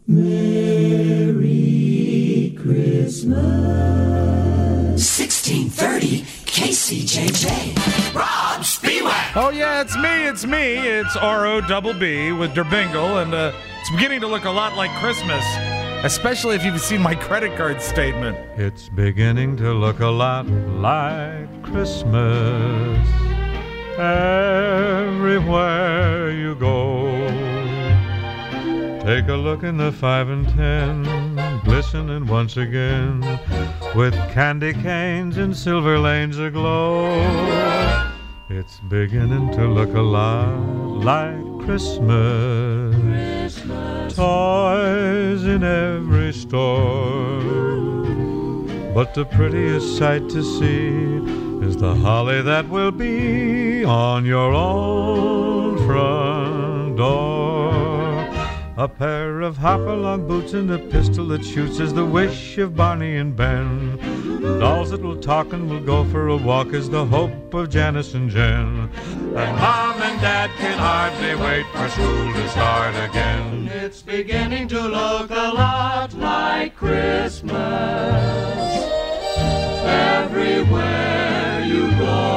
Merry Christmas. 1630 KCJJ. Rob Spiewak. Oh, yeah, it's me. It's R-O-B-B with Derbingle, and it's beginning to look a lot like Christmas, especially if you've seen my credit card statement. It's beginning to look a lot like Christmas everywhere you go. Take a look in the 5 and 10, glistening once again, with candy canes and silver lanes aglow. It's beginning to look a lot like Christmas. Toys in every store, but the prettiest sight to see is the holly that will be on your own front door. A pair of hop-along boots and a pistol that shoots is the wish of Barney and Ben. Dolls that will talk and will go for a walk is the hope of Janice and Jen. And Mom and Dad can hardly wait for school to start again. It's beginning to look a lot like Christmas everywhere you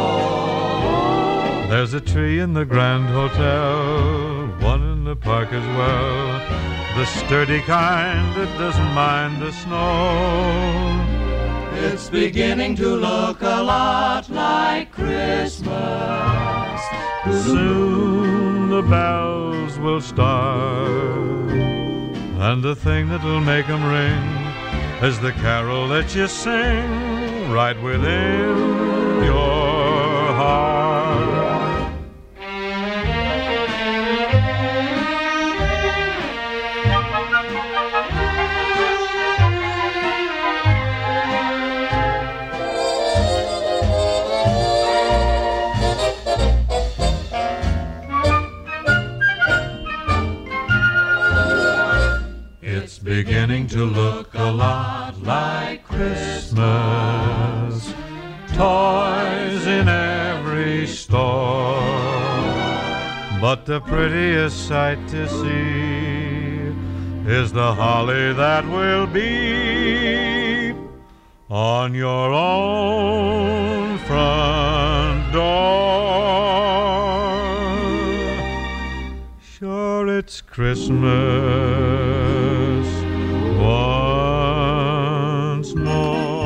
go. There's a tree in the Grand Hotel, one in the park as well, the sturdy kind that doesn't mind the snow. It's beginning to look a lot like Christmas. Soon the bells will start, and the thing that'll make them ring is the carol that you sing right within your heart. Beginning to look a lot like Christmas. Toys in every store, but the prettiest sight to see is the holly that will be on your own front door. Sure, it's Christmas once more.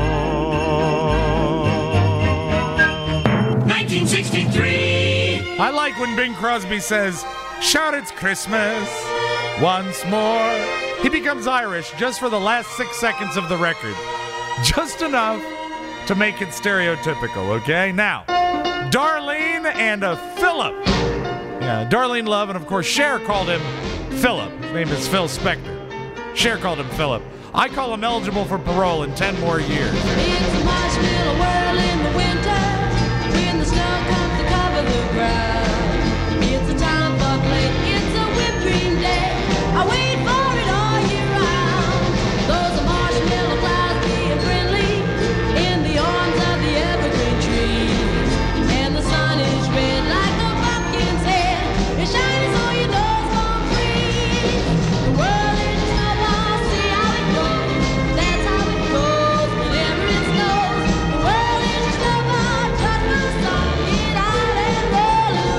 1963. I like when Bing Crosby says, "Shout it's Christmas once more." He becomes Irish just for the last 6 seconds of the record. Just enough to make it stereotypical, okay? Now, Darlene and Philip. Yeah, Darlene Love, and of course Cher called him Philip. His name is Phil Spector. Cher called him Philip. I call him eligible for parole in 10 more years. It's a marshmallow whirl in the winter, when the snow comes to cover the ground. It's a time for play, it's a whipped cream day. I wait for it all year round. Those are marshmallow clouds being friendly in the arms of the evergreen trees. And the sun is red like a pumpkin's head. It's shining so your nose won't freeze. The world is a snowball, see how it goes. That's how it goes whenever it snows. The world is a snowball, just my song, get out and roll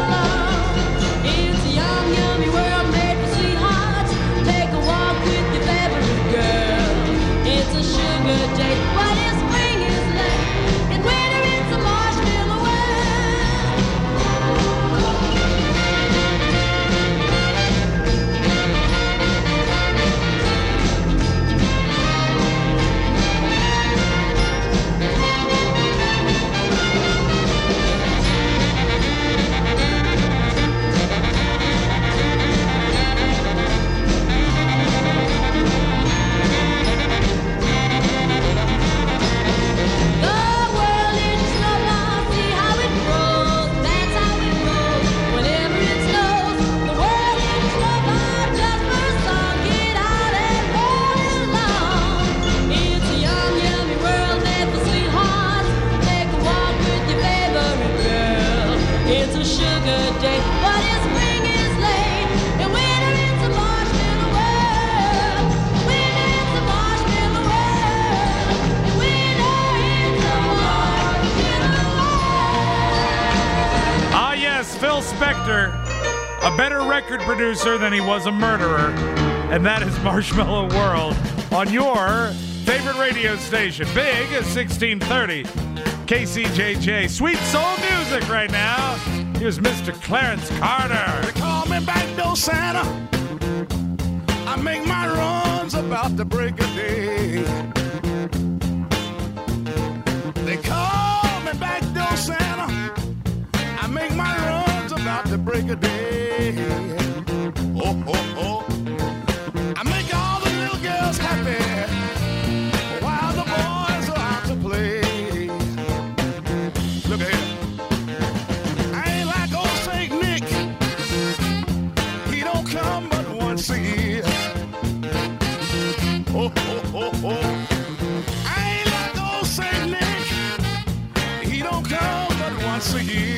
inventor, a better record producer than he was a murderer, and that is Marshmallow World on your favorite radio station. Big as 1630 KCJJ. Sweet soul music right now. Here's Mr. Clarence Carter. They call me Backdoor Santa. I make my runs about the break of day. They call me Backdoor Santa. I make my runs about the break of day. Oh, oh, oh. I make all the little girls happy while the boys are out to play. Look at here. I ain't like old Saint Nick. He don't come but once a year. Oh, oh, oh, oh. I ain't like old Saint Nick. He don't come but once a year.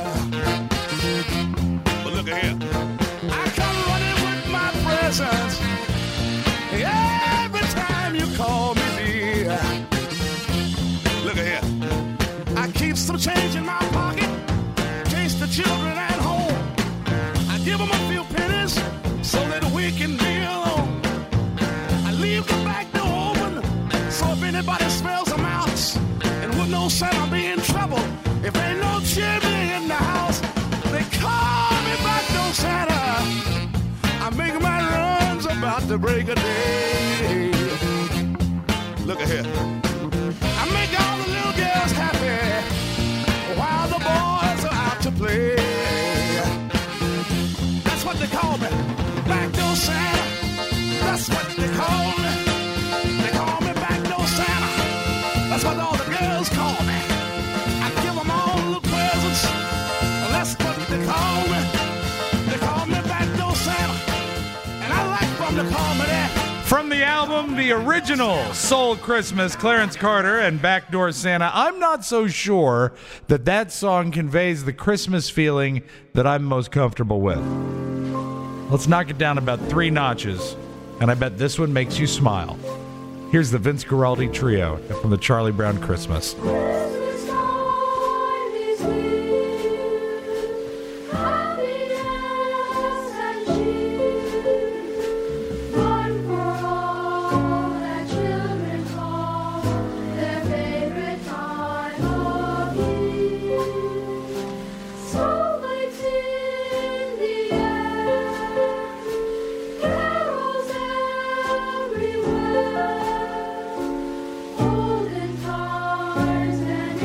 But look at here. I come running with my presents every time you call me dear. Look at here. I keep some change in my pocket in case the children at home. I give them a few pennies so that we can be alone. I leave the back door open so if anybody smells a mouse and would know Santa be in trouble. If ain't no chimney in the house, they call me Backdoor Santa. I make my runs about the break of day. Look at here. I make all the little girls happy while the boys are out to play. That's what they call me, Backdoor Santa. That's what they call me. They call me Backdoor Santa. That's what all the girls call me. I give them all little presents. That's what they call me. They call me Backdoor Santa. And I like for them to call me that. From the album, the original Soul Christmas, Clarence Carter and Backdoor Santa. I'm not so sure that that song conveys the Christmas feeling that I'm most comfortable with. Let's knock it down about 3 notches, and I bet this one makes you smile. Here's the Vince Guaraldi Trio from the Charlie Brown Christmas. Christmas time is here, happiness and cheer, one for all that children call their favorite time of year. Snowflakes in the air, carols everywhere. Olden cars and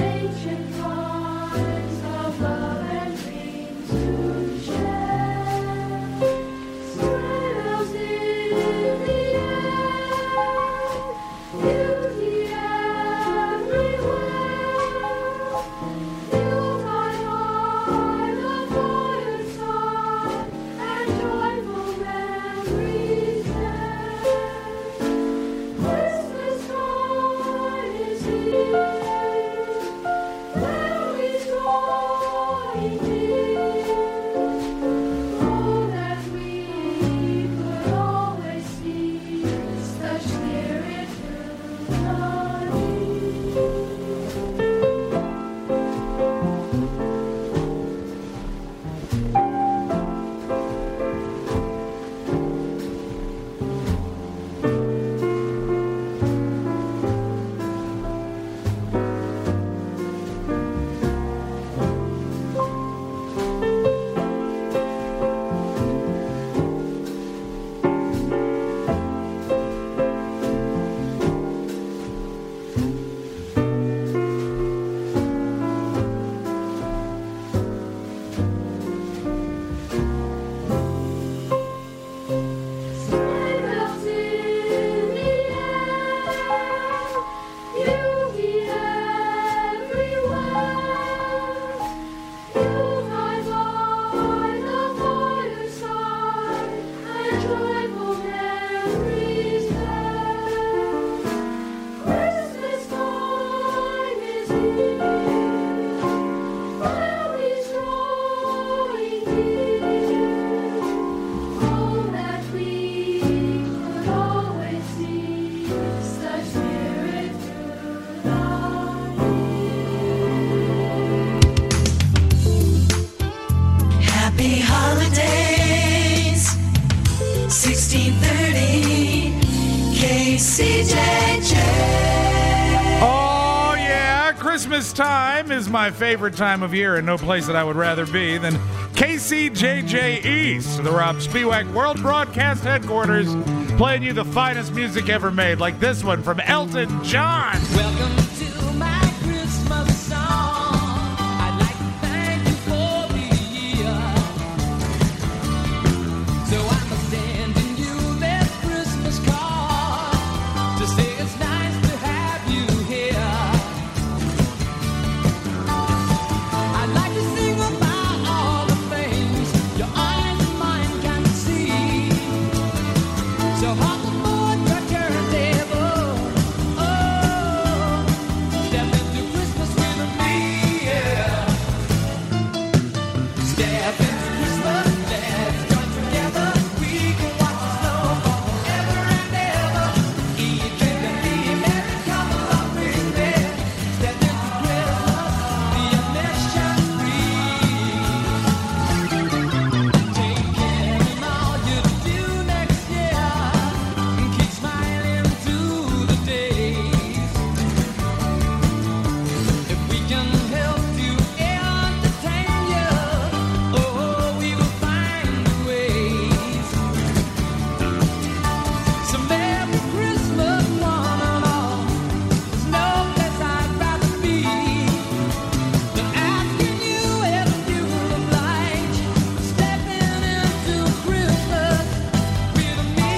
KCJJ. Oh, yeah, Christmas time is my favorite time of year, and no place that I would rather be than KCJJ East, the Rob Spiewak World Broadcast Headquarters, playing you the finest music ever made, like this one from Elton John. Welcome to my Christmas song. I'd like to thank you for the year. So I'm sending you this Christmas card to say it's nice to have you here. I'd like to sing about all the things your eyes and mine can see. So hop aboard the turntable. Oh, step into Christmas with me, yeah. Step into Christmas, let's join together. We can watch the snow fall forever and ever. Eat, drink, and be merry. Come along with me. Step into Christmas, the admission free. Take care of all you do next year, and keep smiling through the days. If we can help to entertain you, oh, we will find ways. So Merry Christmas, one and all. There's no place I'd rather be than asking you if you would like stepping into Christmas with me.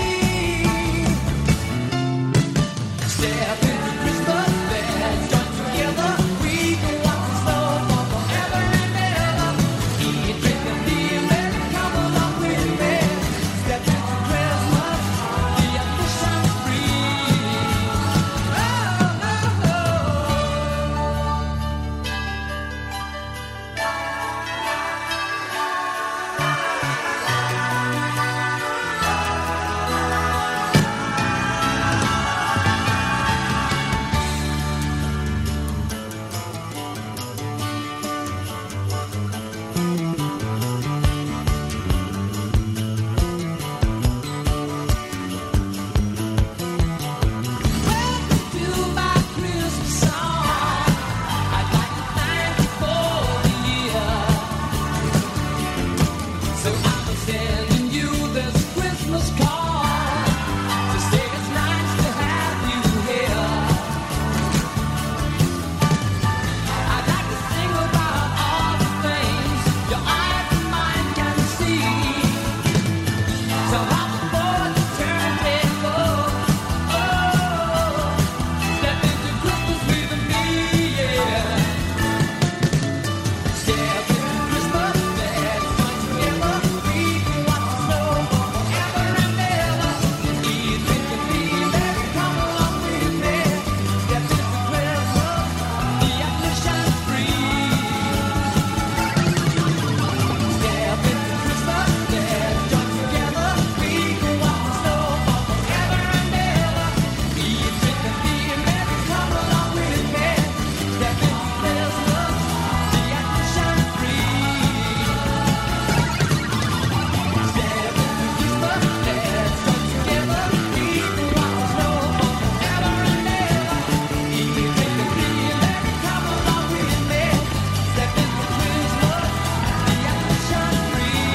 Step into Christmas, let's join together. We can watch the snow fall forever and ever. Eat, drink, and be merry. Come along with me. Step into Christmas, the admission free. Oh, oh, oh. Welcome to my Christmas song. I'd like to thank you for the year. So I'm sending you this Christmas card to say it's nice to have you here. I'd like to sing about all the things your eyes and mine can see. So hop aboard the turntable. Oh, step into Christmas with me, yeah. Step into Christmas, let's join together. We can watch the snow fall forever and ever. Eat, drink, and be merry. Come along with me. Step into Christmas, the admission free. Step into Christmas, let's join together. We can watch the snow fall forever and ever. Eat, drink, and be merry. Come along with me. Step into Christmas, the admission free. Step into Christmas, let's join together. We can watch the snow fall forever and ever. Eat, drink, and be merry. Come along with me. Step into Christmas, the admission free.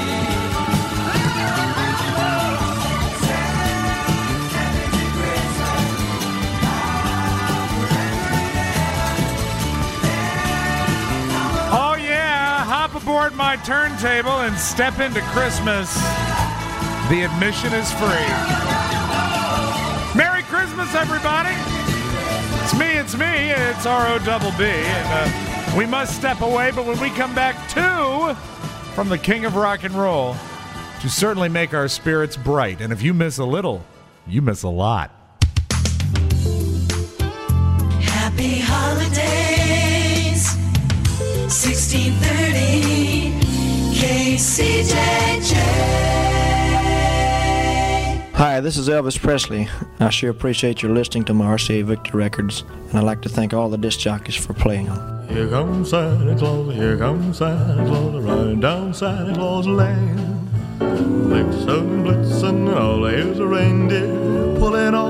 Oh, yeah, hop aboard my turntable and step into Christmas. The admission is free. Merry Christmas, everybody. It's me. It's R-O-double-B. And we must step away, but when we come back, from the king of rock and roll to certainly make our spirits bright. And if you miss a little, you miss a lot. Happy holidays, 1630 KCJJ. Hi, this is Elvis Presley. I sure appreciate your listening to my RCA Victor records, and I'd like to thank all the disc jockeys for playing them. Here comes Santa Claus, here comes Santa Claus, riding down Santa Claus Lane. Blitzen, blitzen, all here's a reindeer pulling on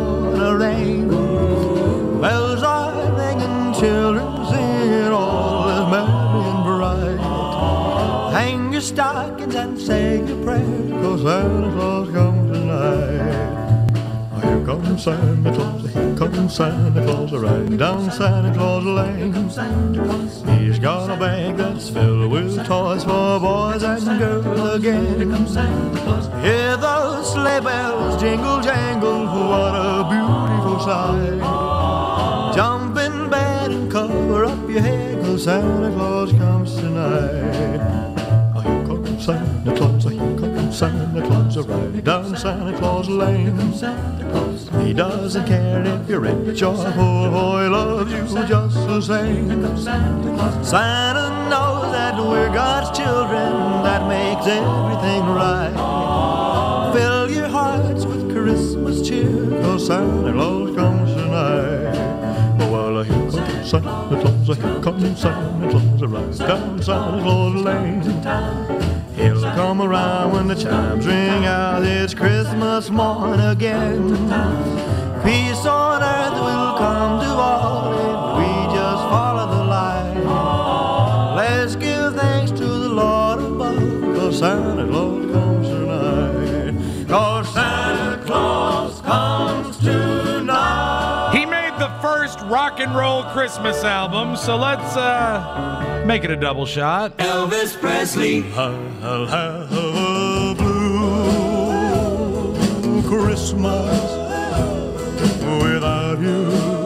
the rain. Bells are ringing, children singing, all is merry and bright. Hang your stockings and say your prayers, 'cause Santa Claus comes tonight. Here comes Santa Claus, here comes Santa Claus, riding down Santa Claus Lane. He's got a bag that's filled with toys for boys and girls again. Hear those sleigh bells jingle jangle, what a beautiful sight. Jump in bed and cover up your head, 'cause Santa Claus comes tonight. Here comes Santa Claus, here comes Santa Claus, riding down Santa Claus Lane. He doesn't care if you're rich or poor, oh, he loves you just the same. Santa knows that we're God's children, that makes everything right. Fill your hearts with Christmas cheer, 'cause Santa Claus comes tonight. Oh, well, here comes Santa Claus, here comes Santa Claus, riding down Santa Claus Lane. He'll come around when the chimes ring out, it's Christmas morn again. Peace on earth will come to all if we just follow the line. Let's give thanks to the Lord above, 'cause Santa Claus comes tonight. 'Cause Santa Claus comes tonight. He made the first rock and roll Christmas album, so let's make it a double shot. Elvis Presley. I'll have a blue Christmas without you.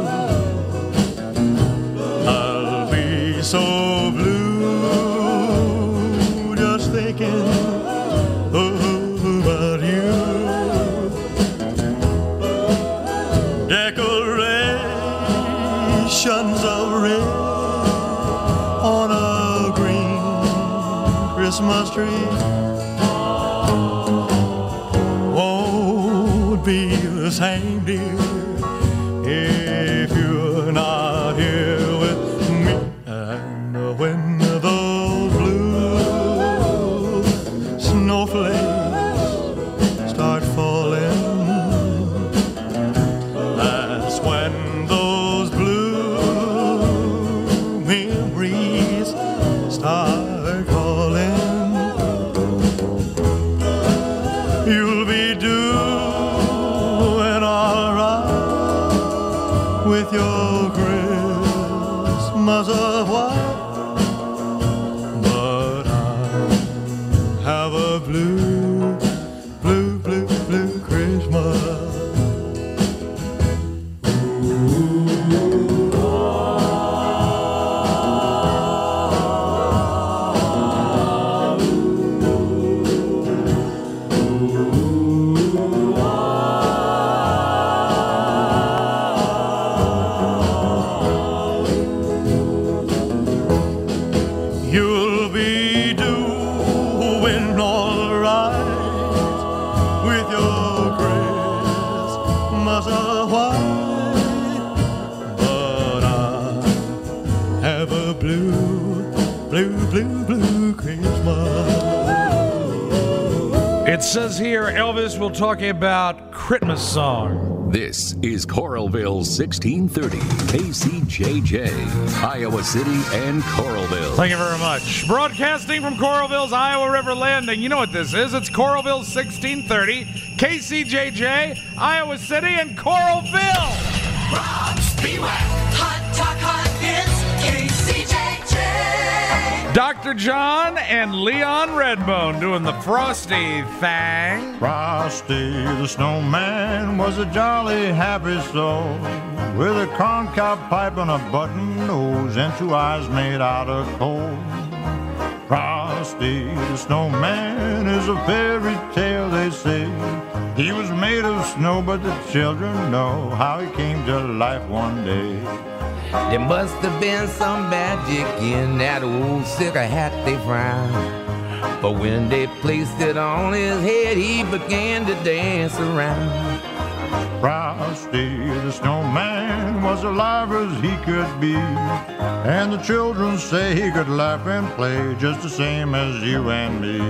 I'll be so blue just thinking about you. Decorations of red on a green Christmas tree won't be the same, dear, if you're not here with me. And when those blue snowflakes start falling, that's when those blue memories start calling. You'll be doing all right with your Christmas of white, but I have a blue, blue, blue, blue Christmas. You'll be doing all right with your Christmas of white, but I have a blue, blue, blue, blue Christmas. It says here Elvis will talk about Christmas song. This is Coralville 1630, KCJJ, Iowa City and Coralville. Thank you very much. Broadcasting from Coralville's Iowa River Landing. You know what this is. It's Coralville 1630, KCJJ, Iowa City and Coralville. Rob's Beware. Hot Talk Hot Hits, KCJJ. Dr. John and Leon Redbone doing the Frosty thing. Frosty the snowman was a jolly happy soul, with a corncob pipe and a button nose and two eyes made out of coal. Frosty the snowman is a fairy tale, they say. He was made of snow, but the children know how he came to life one day. There must have been some magic in that old silver hat they found. But when they placed it on his head, he began to dance around. Frosty the snowman was alive as he could be, and the children say he could laugh and play just the same as you and me.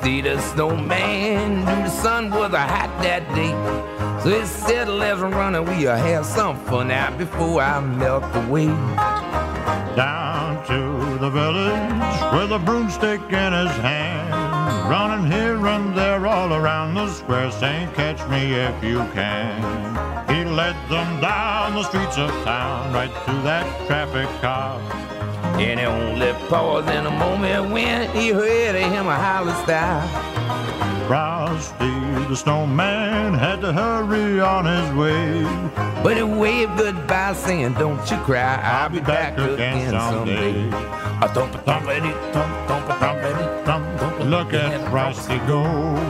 see the snowman. Knew the sun was hot that day. So he said, let's run and we'll have some fun out before I melt away. Down to the village with a broomstick in his hand, running here and there all around the square, saying, catch me if you can. He led them down the streets of town, right through that traffic cop. And he only paused in a moment when he heard him a holler style. Frosty the snowman had to hurry on his way, but he waved goodbye saying, don't you cry, I'll be back again someday. Look at Frosty go,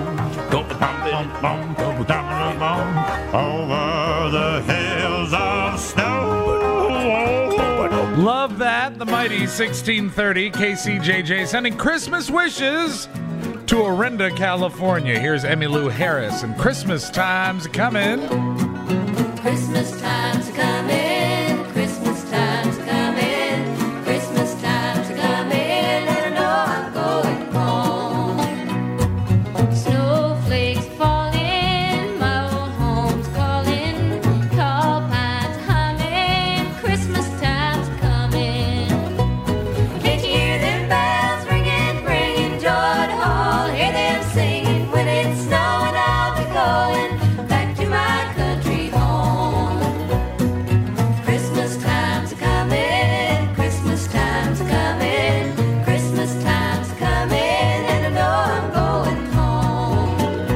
over the hills of snow. Love that. The mighty 1630 KCJJ sending Christmas wishes to Orinda, California. Here's Emmylou Harris, and Christmas time's coming. Christmas time's coming, Christmas time's coming, Christmas time's coming, and I know I'm going home. Snowflakes falling, my old home's calling, tall pines humming, Christmas time's coming. Can't you hear them bells ringing, bringing joy to all? Hear them singing when it's snowing, I'll be going back to my country home. Christmas time's coming, Christmas time's coming, Christmas time's coming, and I know I'm going home.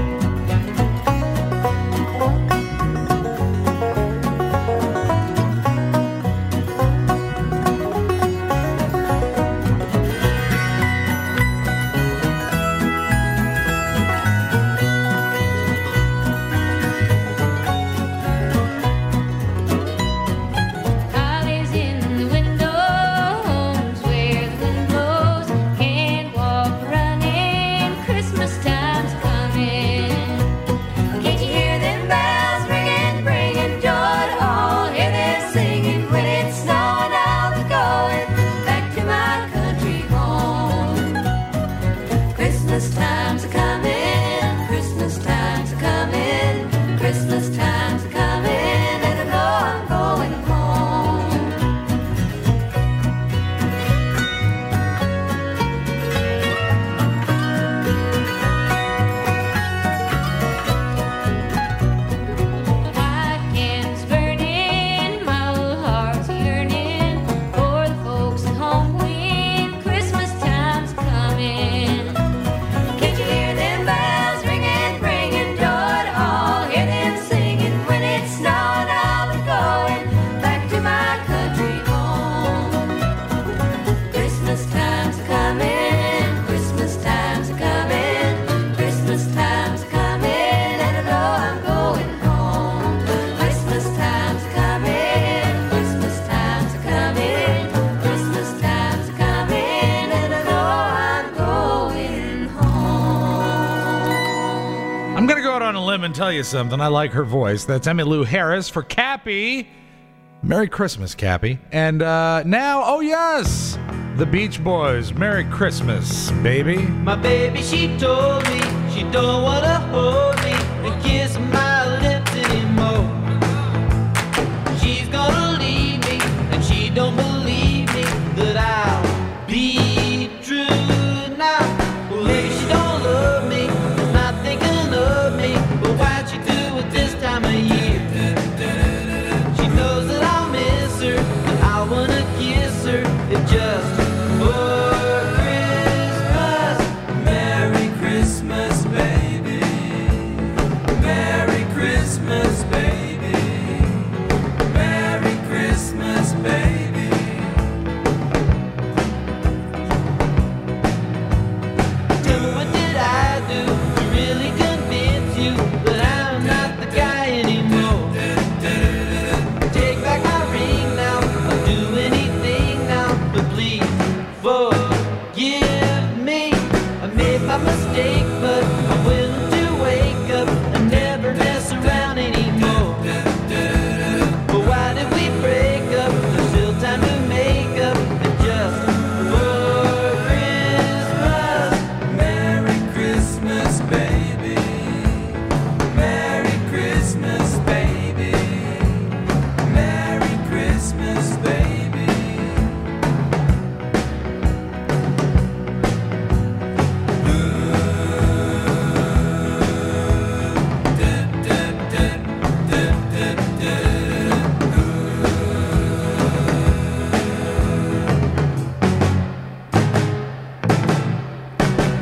Holly's in the windows where the wind blows. Can't walk running. Christmas time's coming. Can't you hear them bells ringing, bringing joy to all? Hear them singing when it's snowing, I'll be going back to my country home. Christmas time's coming, Christmas time's coming, Christmas time's coming, and I know I'm going home. Hot candles burning, my old heart's yearning for the folks at home when Christmas time's coming. Can't you hear them bells ringing, bringing joy to all? Hear them singing when it's snowing, I'll be going back to my country home. Christmas time's coming, Christmas time's coming, Christmas time's coming, and I know I'm going home. Christmas time's coming, Christmas time's coming, Christmas time's coming, and I know I'm going home. I'm going to go out on a limb and tell you something. I like her voice. That's Emmylou Harris for Cappy. Merry Christmas, Cappy. And now, oh yes, the Beach Boys. Merry Christmas, baby. My baby, she told me she don't wanna hold me and kiss my lips anymore. She's gonna leave me and she don't believe me that I'll be true now. Well, maybe she don't love me, is not thinking of me, but why'd she do it this time of year? She knows that I'll miss her and I wanna kiss her if just for Christmas. Merry Christmas, baby. Merry Christmas, baby. Merry Christmas, baby. Tell me, what did I do to really convince you that I'm not the guy anymore? Take back my ring now, I'll do anything now, but please forgive me. I made my mistake, but I'm willing to wake up and never mess around anymore. But why did we break up? There's still time to make up, and just for Christmas. Merry Christmas.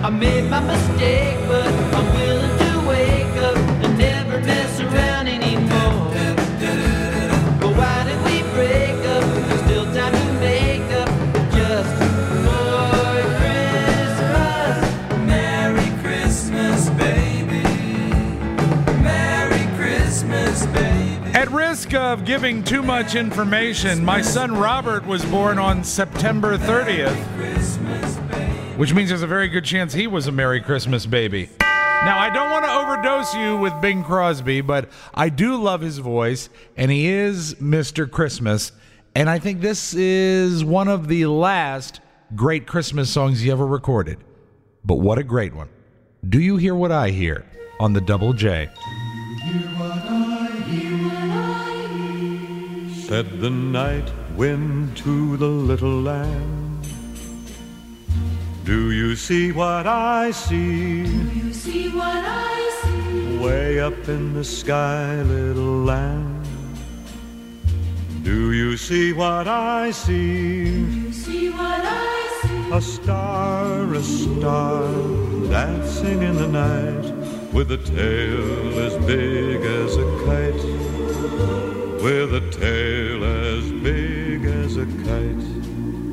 I made my mistake, but I'm willing to wake up and never mess around anymore. But why did we break up? There's still time to make up. Just for Christmas. Merry Christmas, baby. Merry Christmas, baby. At risk of giving too much information, my son Robert was born on September 30th, which means there's a very good chance he was a Merry Christmas baby. Now, I don't want to overdose you with Bing Crosby, but I do love his voice, and he is Mr. Christmas, and I think this is one of the last great Christmas songs he ever recorded. But what a great one. Do You Hear What I Hear on the Double J. Said the night wind to the little lamb, do you see what I see? Do you see what I see? Way up in the sky, little lamb. Do you see what I see? Do you see what I see? A star dancing in the night, with a tail as big as a kite. With a tail as big as a kite.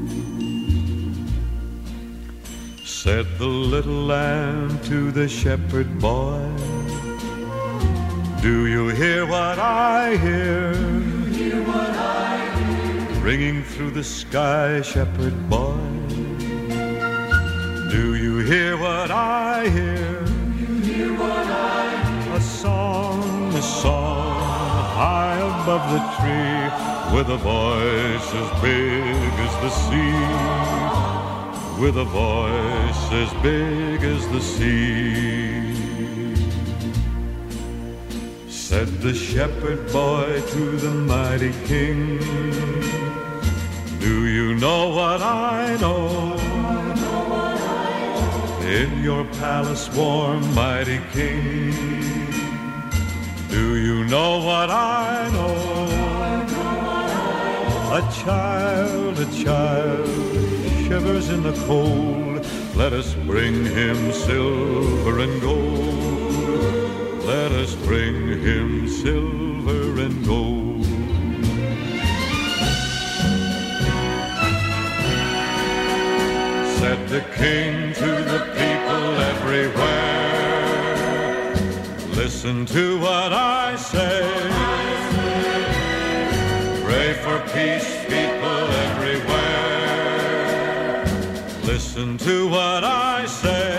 Said the little lamb to the shepherd boy, do you hear what I hear? Do you hear what I hear? Ringing through the sky, shepherd boy. Do you hear what I hear? Do you hear what I hear? A song high above the tree, with a voice as big as the sea, with a voice as big as the sea. Said the shepherd boy to the mighty king, do you know what I know? In your palace warm, mighty king, do you know what I know? A child shivers in the cold. Let us bring him silver and gold. Let us bring him silver and gold. Said the king to the people everywhere, listen to what I say. Pray for peace, people everywhere. Listen to what I say.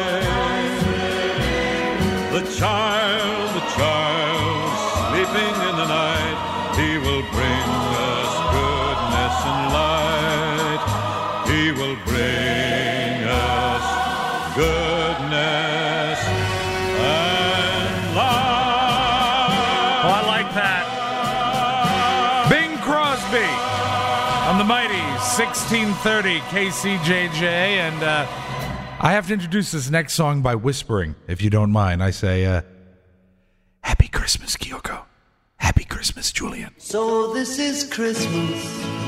The child, sleeping in the night, he will bring us goodness and light. He will bring us goodness and light. Oh, I like that. Bing Crosby on the mighty 1630 KCJJ, and I have to introduce this next song by whispering, if you don't mind. I say, Happy Christmas, Kyoko. Happy Christmas, Julian. So this is Christmas,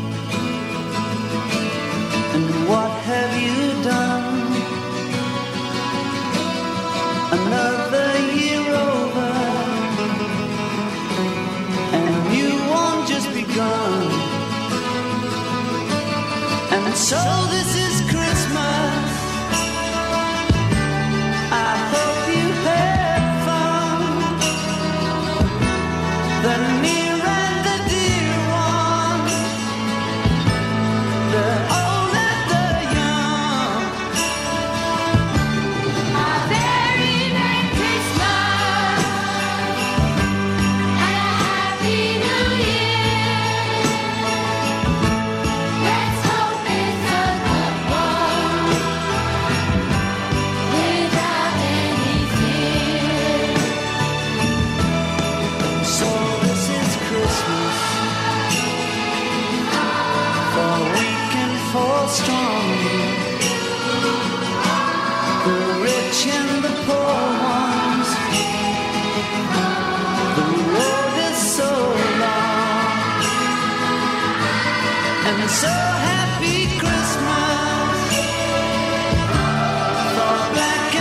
and what have you done? Another year over, and you won't just begun. And so this is Christmas. I hope you had fun. The near and the dear ones, the old and the young. A very Merry Christmas and a Happy New Year. Let's hope it's a good one without any fear. So this is Christmas, for weak and for strong, the rich and the poor ones. The road is so long, and so happy Christmas for black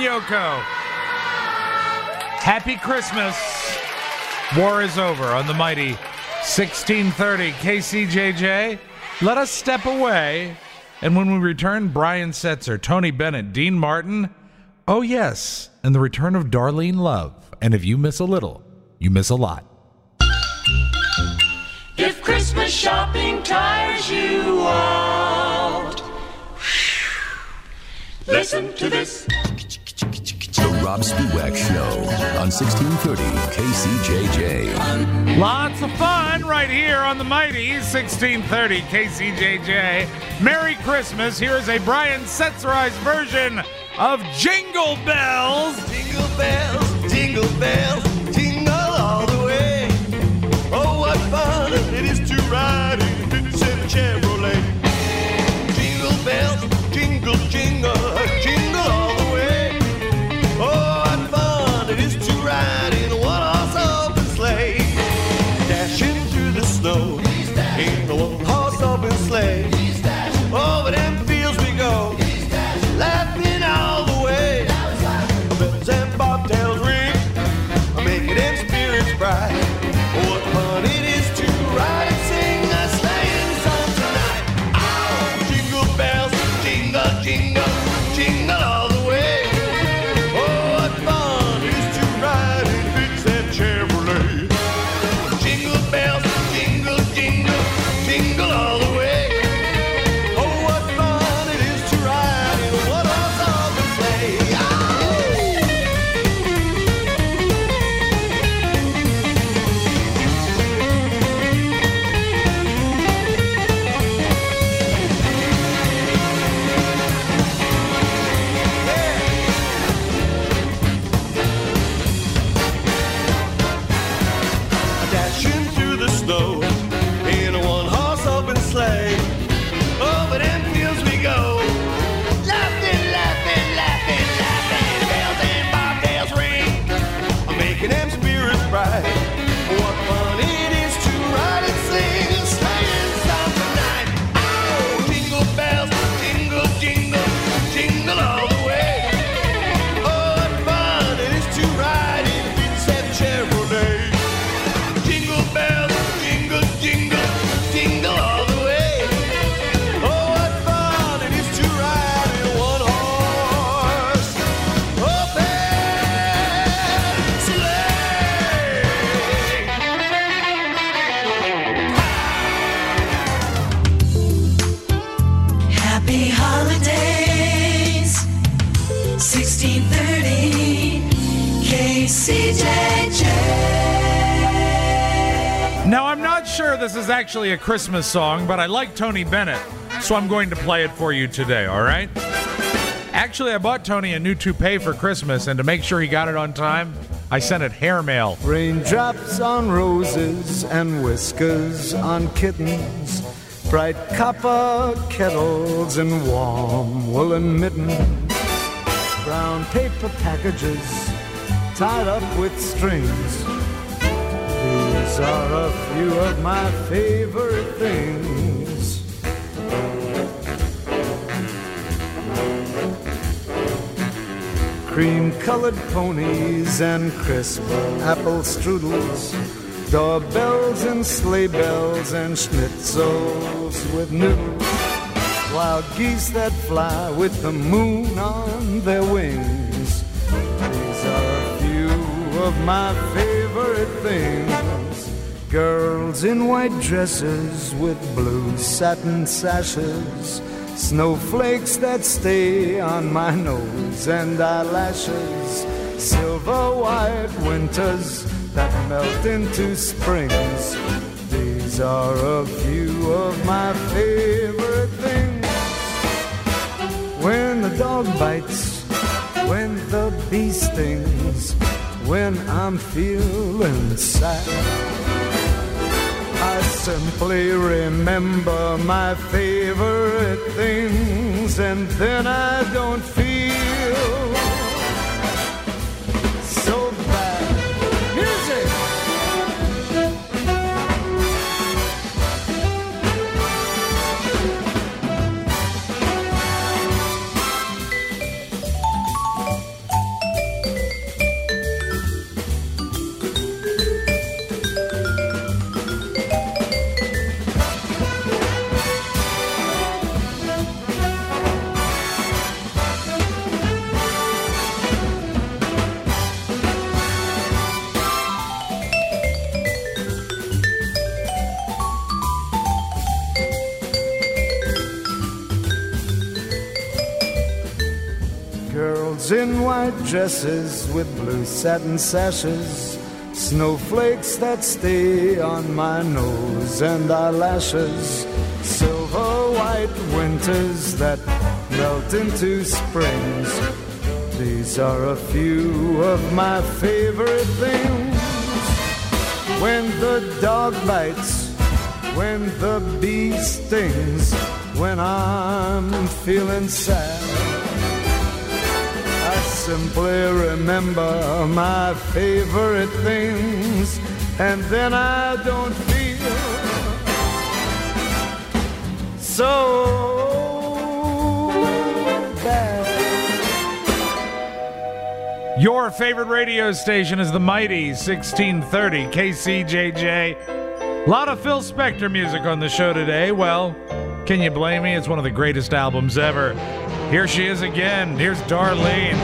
Yoko. Happy Christmas. War is over on the mighty 1630 KCJJ. Let us step away. And when we return, Brian Setzer, Tony Bennett, Dean Martin. Oh, yes. And the return of Darlene Love. And if you miss a little, you miss a lot. If Christmas shopping tires you out, listen to this. The Rob Spivak Show on 1630 KCJJ. Lots of fun right here on the mighty 1630 KCJJ. Merry Christmas. Here is a Brian Setzerized version of Jingle Bells. Jingle bells, jingle bells, jingle all the way. Oh, what fun it is to ride in a 57 Chevrolet. Jingle bells, jingle, jingle, jingle all the way. Oh, what fun it is to ride in a one-horse open sleigh. Dashing through the snow in a one-horse open sleigh. Over them fields we go, laughing all the way. Bells and bobtails ring, making them spirits bright. What fun it is to ride and sing a sleighing song tonight. Oh, jingle bells, jingle, jingle, jingle all the way. Oh, what fun it is to ride and fix that Chevrolet. Jingle bells, jingle, jingle, jingle all the way. Oh, what fun it is to ride in a one-horse open sleigh. Dashing through the snow in a one-horse open sleigh. Over them fields we go, laughing, laughing, laughing, laughing. Bells and bobtails ring, making them spirits bright. What fun it is to ride and sing a sleighing song tonight. Oh, jingle bells, jingle, jingle, jingle all the way. Oh, what fun it is to ride in a 57 Chevrolet. Jingle bells, jingle, jingle, jingle all the way. Oh, what fun it is to ride in a one-horse open sleigh. Happy holidays, 1630 KCJJ. Now, I'm not sure this is actually a Christmas song, but I like Tony Bennett, so I'm going to play it for you today, all right? Actually, I bought Tony a new toupee for Christmas, and to make sure he got it on time, I sent it hair mail. Raindrops on roses and whiskers on kittens, bright copper kettles and warm woolen mittens, brown paper packages tied up with strings. These are a few of my favorite things. Cream-colored ponies and crisp apple strudels, doorbells and sleigh bells and schnitzels with noodles, wild geese that fly with the moon on their wings. These are a few of my favorite things. Girls in white dresses with blue satin sashes, snowflakes that stay on my nose and eyelashes, silver white winters that melt into springs. These are a few of my favorite things. When the dog bites, when the bee stings, when I'm feeling sad, I simply remember my favorite things, and then I don't feel so bad. Music! Girls in white dresses with blue satin sashes, snowflakes that stay on my nose and eyelashes, silver white winters that melt into springs. These are a few of my favorite things. When the dog bites, when the bee stings, when I'm feeling sad, I simply remember my favorite things, and then I don't feel so bad. Your favorite radio station is the mighty 1630 KCJJ. A lot of Phil Spector music on the show today. Well, can you blame me? It's one of the greatest albums ever. Here she is again. Here's Darlene.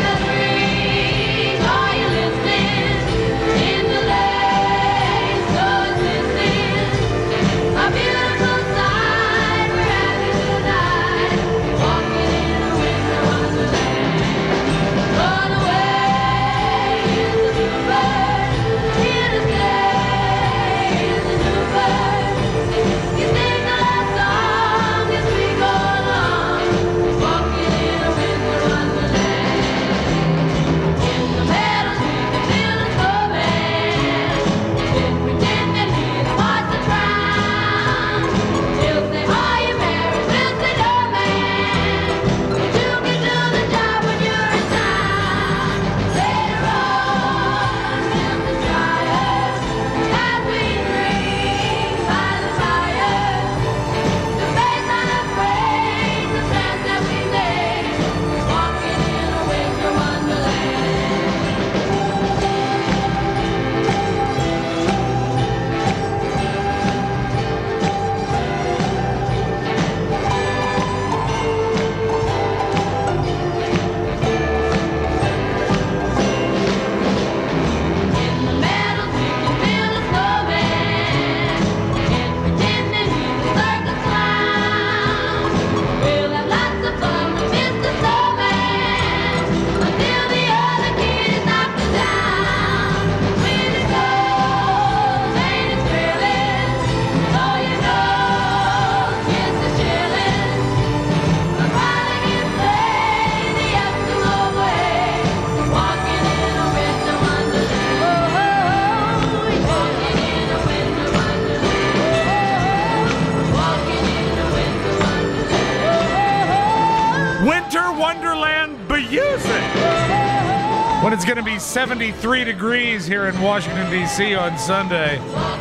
When it's going to be 73 degrees here in Washington, D.C. on Sunday.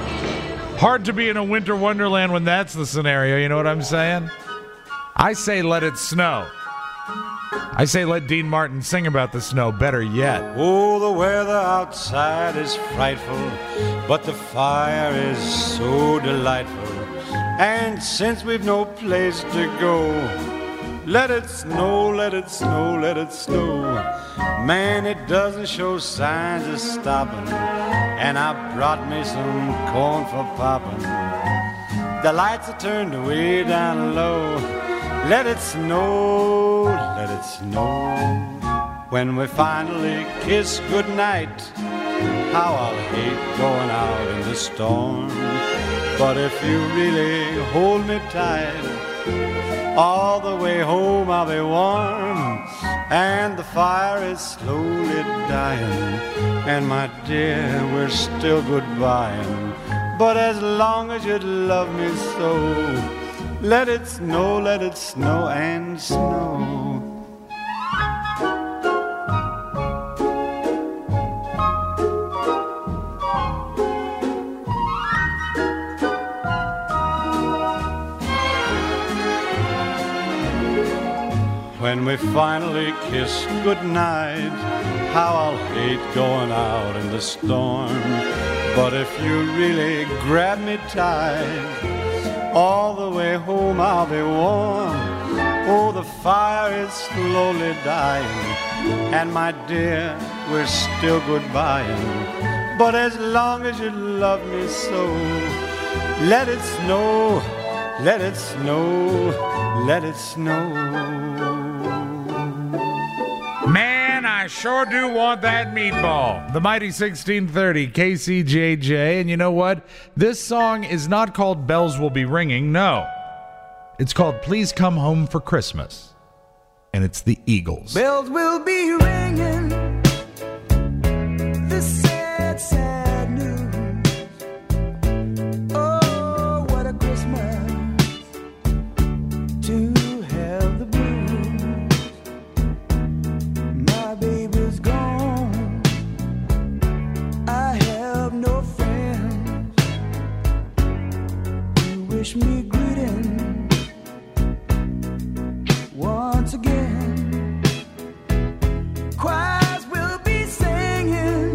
Hard to be in a winter wonderland when that's the scenario, you know what I'm saying? I say let it snow. I say let Dean Martin sing about the snow, better yet. Oh, the weather outside is frightful, but the fire is so delightful. And since we've no place to go, let it snow, let it snow, let it snow. Man, it doesn't show signs of stopping, and I brought me some corn for popping. The lights are turned way down low. Let it snow, let it snow. When we finally kiss goodnight, how I'll hate going out in the storm. But if you really hold me tight, all the way home I'll be warm, and the fire is slowly dying, and my dear, we're still goodbying. But as long as you love me so, let it snow and snow. When we finally kiss goodnight, how I'll hate going out in the storm. But if you really grab me tight, all the way home I'll be warm. Oh, the fire is slowly dying, and my dear, we're still goodbying. But as long as you love me so, let it snow, let it snow, let it snow. Man, sure do want that meatball. The Mighty 1630, KCJJ. And you know what? This song is not called Bells Will Be Ringing. No. It's called Please Come Home for Christmas. And it's the Eagles. Bells will be ringing. This sad, sad news. Oh, what a Christmas to have the blues. My baby's gone. I have no friends who wish me greeting. Once again, choirs will be singing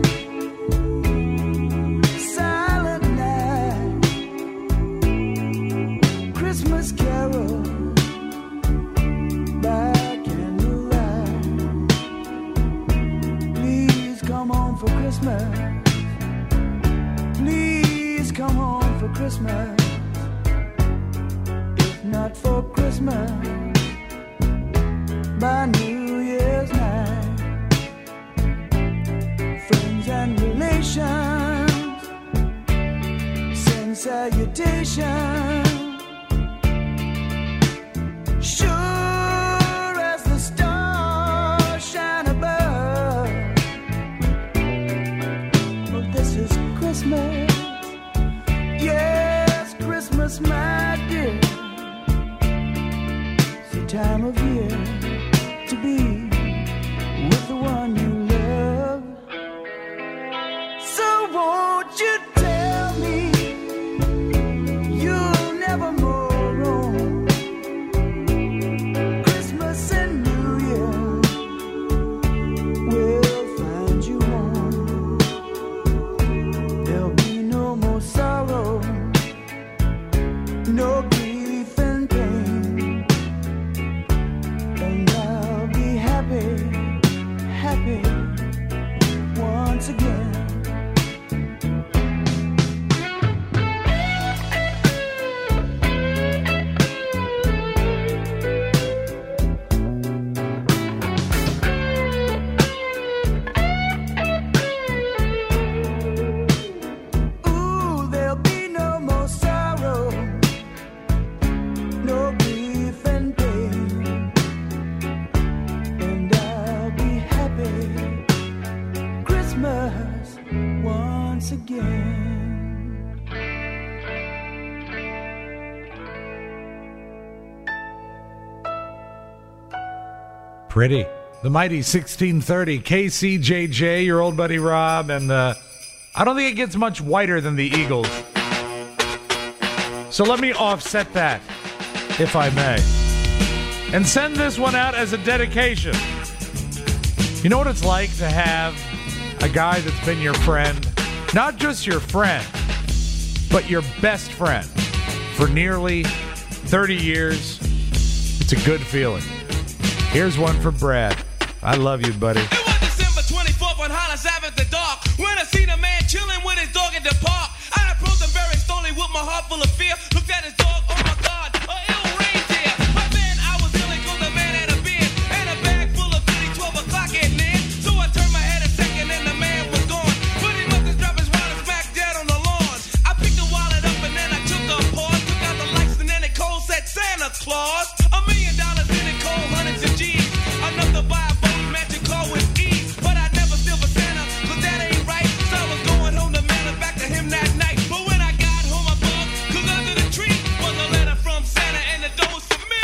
Silent Night, Christmas carol by candlelight. Please come home for Christmas. Please come home for Christmas. If not for Christmas, by New Year's night, friends and relations send salutations. Sure as the stars shine above. Well, this is Christmas. Yes, Christmas, my dear. It's the time of year to be with the one you love. So won't you tell me you'll never more roam? Christmas and New Year will find you home. There'll be no more sorrow, no grief and pain, and I'll be happy once again. Ooh, there'll be no more sorrow, no grief and pain, and I'll be happy Christmas once again. Pretty. The Mighty 1630, KCJJ, your old buddy Rob, and I don't think it gets much whiter than the Eagles. So let me offset that, if I may, and send this one out as a dedication. You know what it's like to have a guy that's been your friend, not just your friend, but your best friend for nearly 30 years? It's a good feeling. Here's one for Brad. I love you, buddy. It was December 24th on Hollis Ave at the dark, when I seen a man chilling with his dog at the park. I approached him very slowly with my heart full of fear. Looked at his dog, oh my God, a ill reindeer. But then I was ill because the man had a beard and a bag full of goodies, 12 o'clock at night. So I turned my head a second and the man was gone. But he must have dropped his wallet smack dead on the lawn. I picked the wallet up and then I took a pause, took out the lights and then it cold said Santa Claus. $1 million in it, cold hundreds of G's. Enough to buy a boat, magic car with ease. But I never steal for Santa, cause that ain't right. So I was going home to mail it back to him that night. But when I got home, I bugged, cause under the tree was a letter from Santa and the door was for me.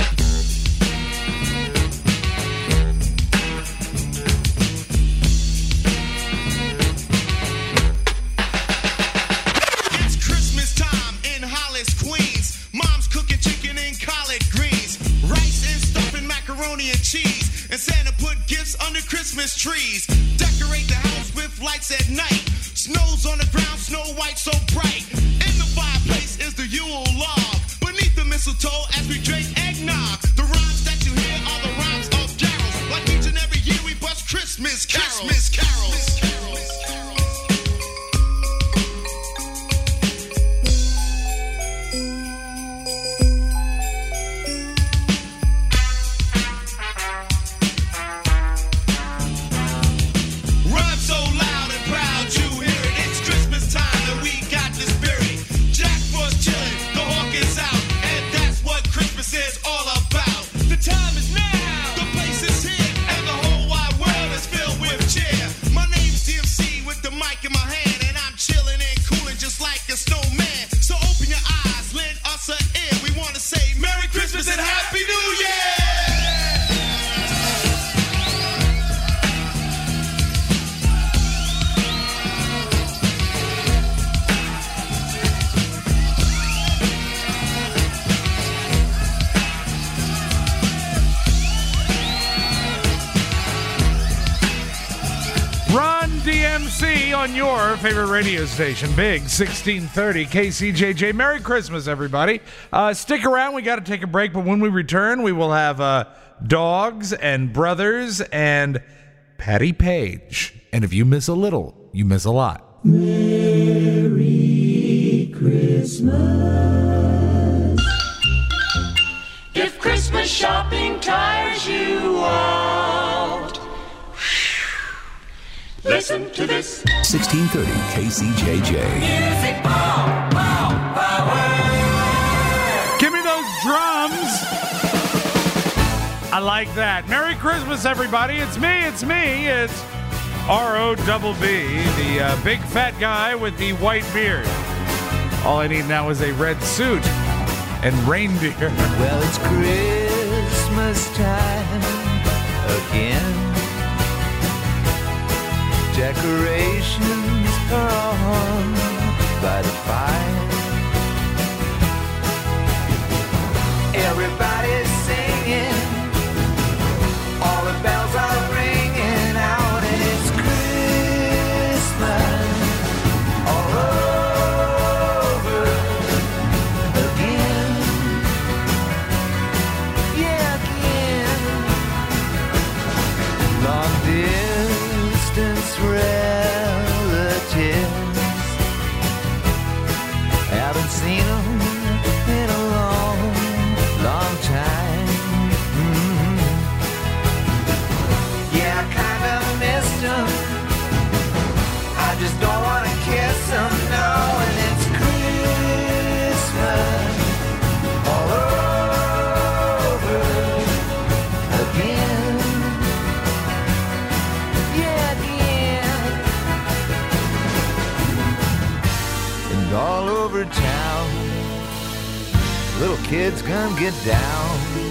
It's Christmas time in Hollis, Queens. Mom's cooking chicken and collard greens, rice and stuffing, macaroni and cheese, and Santa put gifts under Christmas trees. Decorate the house with lights at night. Snow's on the ground, snow white so bright. In the fireplace is the Yule log. Beneath the mistletoe as we drink eggnog. The rhymes that you hear are the rhymes of carols. Like each and every year we bust Christmas carols. Christmas carols. on your favorite radio station, Big 1630 KCJJ. Merry Christmas, everybody. Stick around. We got to take a break, but when we return, we will have Dogs and Brothers and Patty Page. And if you miss a little, you miss a lot. Merry Christmas. If Christmas shopping tires you out, listen to this. 1630 KCJJ. Music power. Give me those drums. I like that. Merry Christmas, everybody. It's me. It's R-O-B-B, the big fat guy with the white beard. All I need now is a red suit and reindeer. Well, it's Christmas time again. Decorations are on by the fire. Everybody's singing, all the bells are ringing out, and it's Christmas all over again. Yeah, again. Long distance relatives, haven't seen them in a long time. Yeah, I kinda missed them. I just don't wanna kiss them, no. And it's Christmas all over again. Yeah, again. And all over town, little kids gonna get down.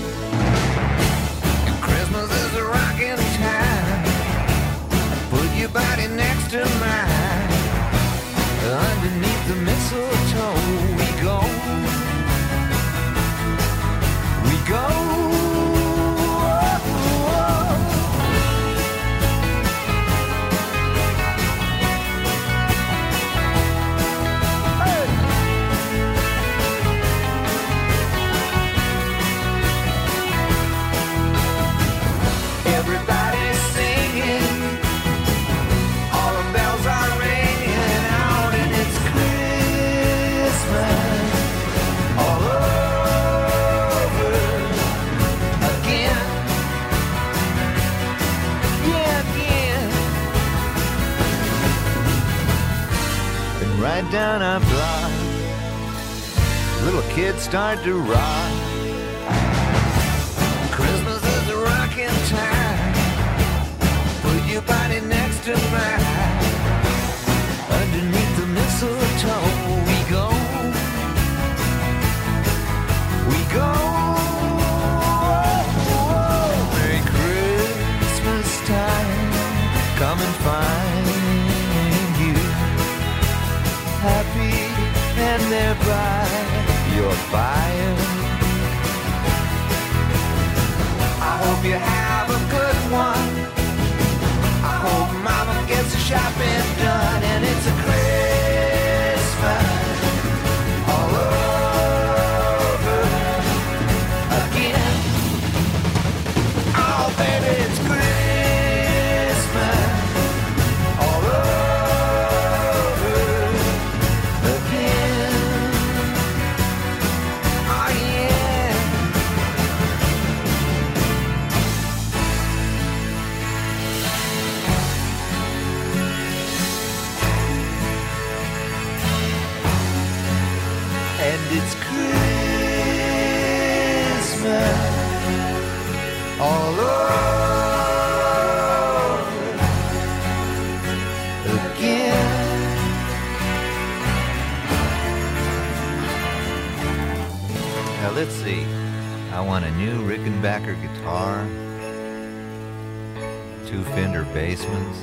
And Christmas is a rockin' time. Put your body next to mine. Underneath the mistletoe we go. We go. Everybody's singing, all the bells are ringing out, and it's Christmas all over again. Yeah, again. And right down our block, little kids start to rock. Christmas is a rockin' time. Put your body next to mine. Underneath the mistletoe we go. We go. Merry Christmas time. Come and find you happy and thereby your fire. I hope you have a good one. I hope Mama gets the shopping done, and it's a Christmas all over again. Oh, baby, it's Christmas all over again. Oh, yeah. And it's Christmas all over again. Now let's see. I want a new Rickenbacker guitar, 2 Fender Bassmans,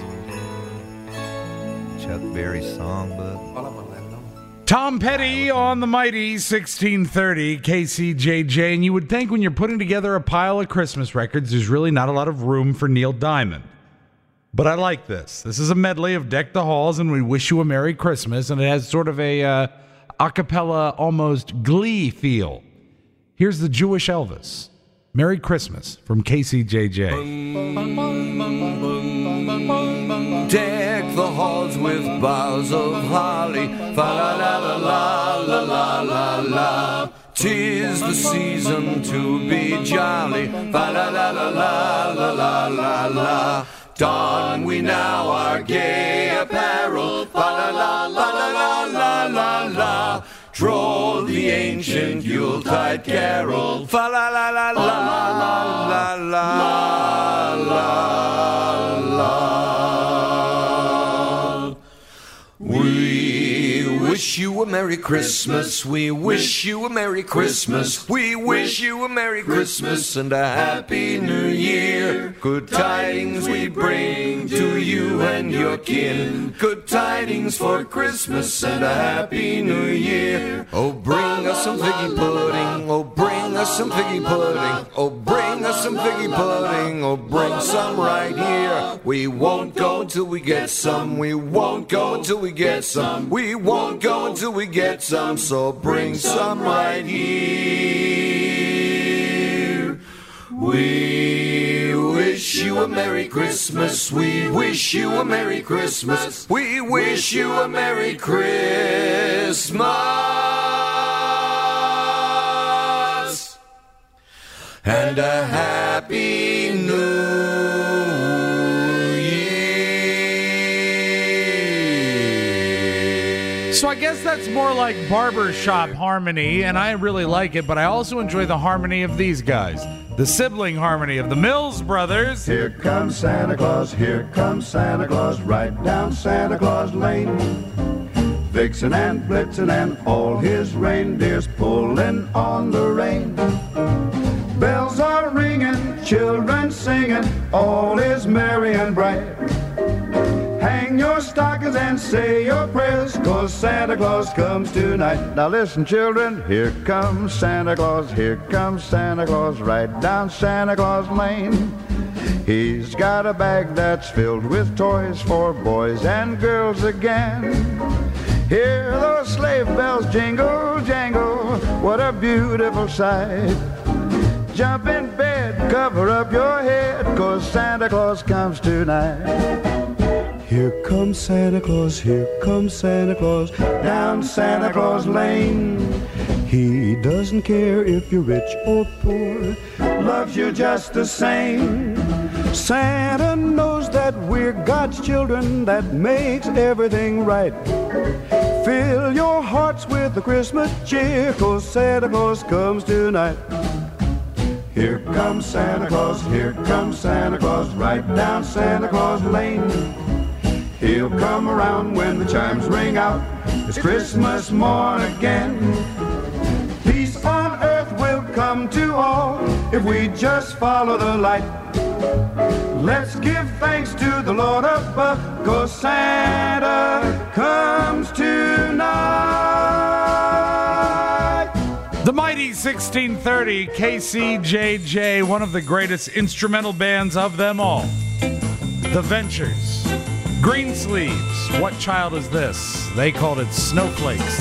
Chuck Berry songbook. Tom Petty on the mighty 1630 KCJJ. And you would think when you're putting together a pile of Christmas records, there's really not a lot of room for Neil Diamond. But I like this. This is a medley of Deck the Halls and We Wish You a Merry Christmas, and it has sort of a a cappella, almost Glee feel. Here's the Jewish Elvis. Merry Christmas from KCJJ. Deck the halls with boughs of holly, fa la la la la la la la la. 'Tis the season to be jolly, fa la la la la la la la la. Don we now our gay apparel, fa la la la la la la la. Troll the ancient Yuletide carol, fa la la la la la la la la. We wish you a Merry Christmas. We wish you a Merry Christmas. We wish you a Merry Christmas and a Happy New Year. Good tidings we bring to you and your kin. Good tidings for Christmas and a Happy New Year. Oh, bring us some figgy pudding. Oh, bring us some figgy pudding. Oh, bring us some figgy pudding. Oh, bring some right here. We won't go until we get some. We won't go until we get some. We won't go until we get some. So bring some right here. We wish you a Merry Christmas. We wish you a Merry Christmas. We wish you a Merry Christmas and a Happy New So I guess that's more like barbershop harmony, and I really like it, but I also enjoy the harmony of these guys. The sibling harmony of the Mills Brothers. Here comes Santa Claus, here comes Santa Claus, right down Santa Claus Lane. Vixen and Blitzen and all his reindeers pulling on the rein. Bells are ringing, children singing, all is merry and bright. Hang your stockings and say your prayers, 'cause Santa Claus comes tonight. Now listen, children, here comes Santa Claus, here comes Santa Claus, right down Santa Claus Lane. He's got a bag that's filled with toys for boys and girls again. Hear those sleigh bells jingle, jangle, what a beautiful sight. Jump in bed, cover up your head, 'cause Santa Claus comes tonight. Here comes Santa Claus, here comes Santa Claus, down Santa Claus Lane. He doesn't care if you're rich or poor, loves you just the same. Santa knows that we're God's children, that makes everything right. Fill your hearts with the Christmas cheer, 'cause Santa Claus comes tonight. Here comes Santa Claus, here comes Santa Claus, right down Santa Claus Lane. He'll come around when the chimes ring out. It's Christmas morn again. Peace on earth will come to all if we just follow the light. Let's give thanks to the Lord above, 'cause Santa comes tonight. The mighty 1630 KCJJ, one of the greatest instrumental bands of them all. The Ventures. Greensleeves, What Child Is This? They called it Snowflakes.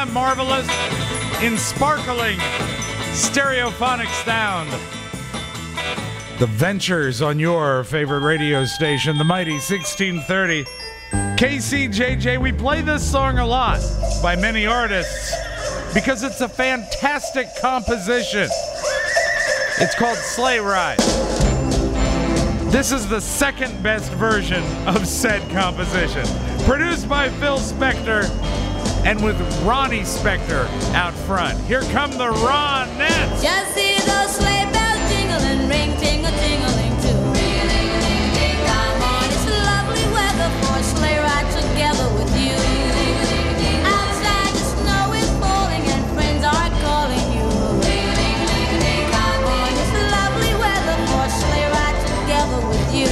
marvelous in sparkling stereophonic sound. The Ventures on your favorite radio station, the mighty 1630 KCJJ. We play this song a lot by many artists because it's a fantastic composition. It's called Sleigh Ride. This is the second best version of said composition. Produced by Phil Spector and with Ronnie Spector out front. Here come the Ronettes. Just see those sleigh bells jingling, ring, tingle-tingling too. Come on, it's lovely weather for a sleigh ride together with you. Outside the snow is falling and friends are calling you. Come on, it's lovely weather for a sleigh ride together with you.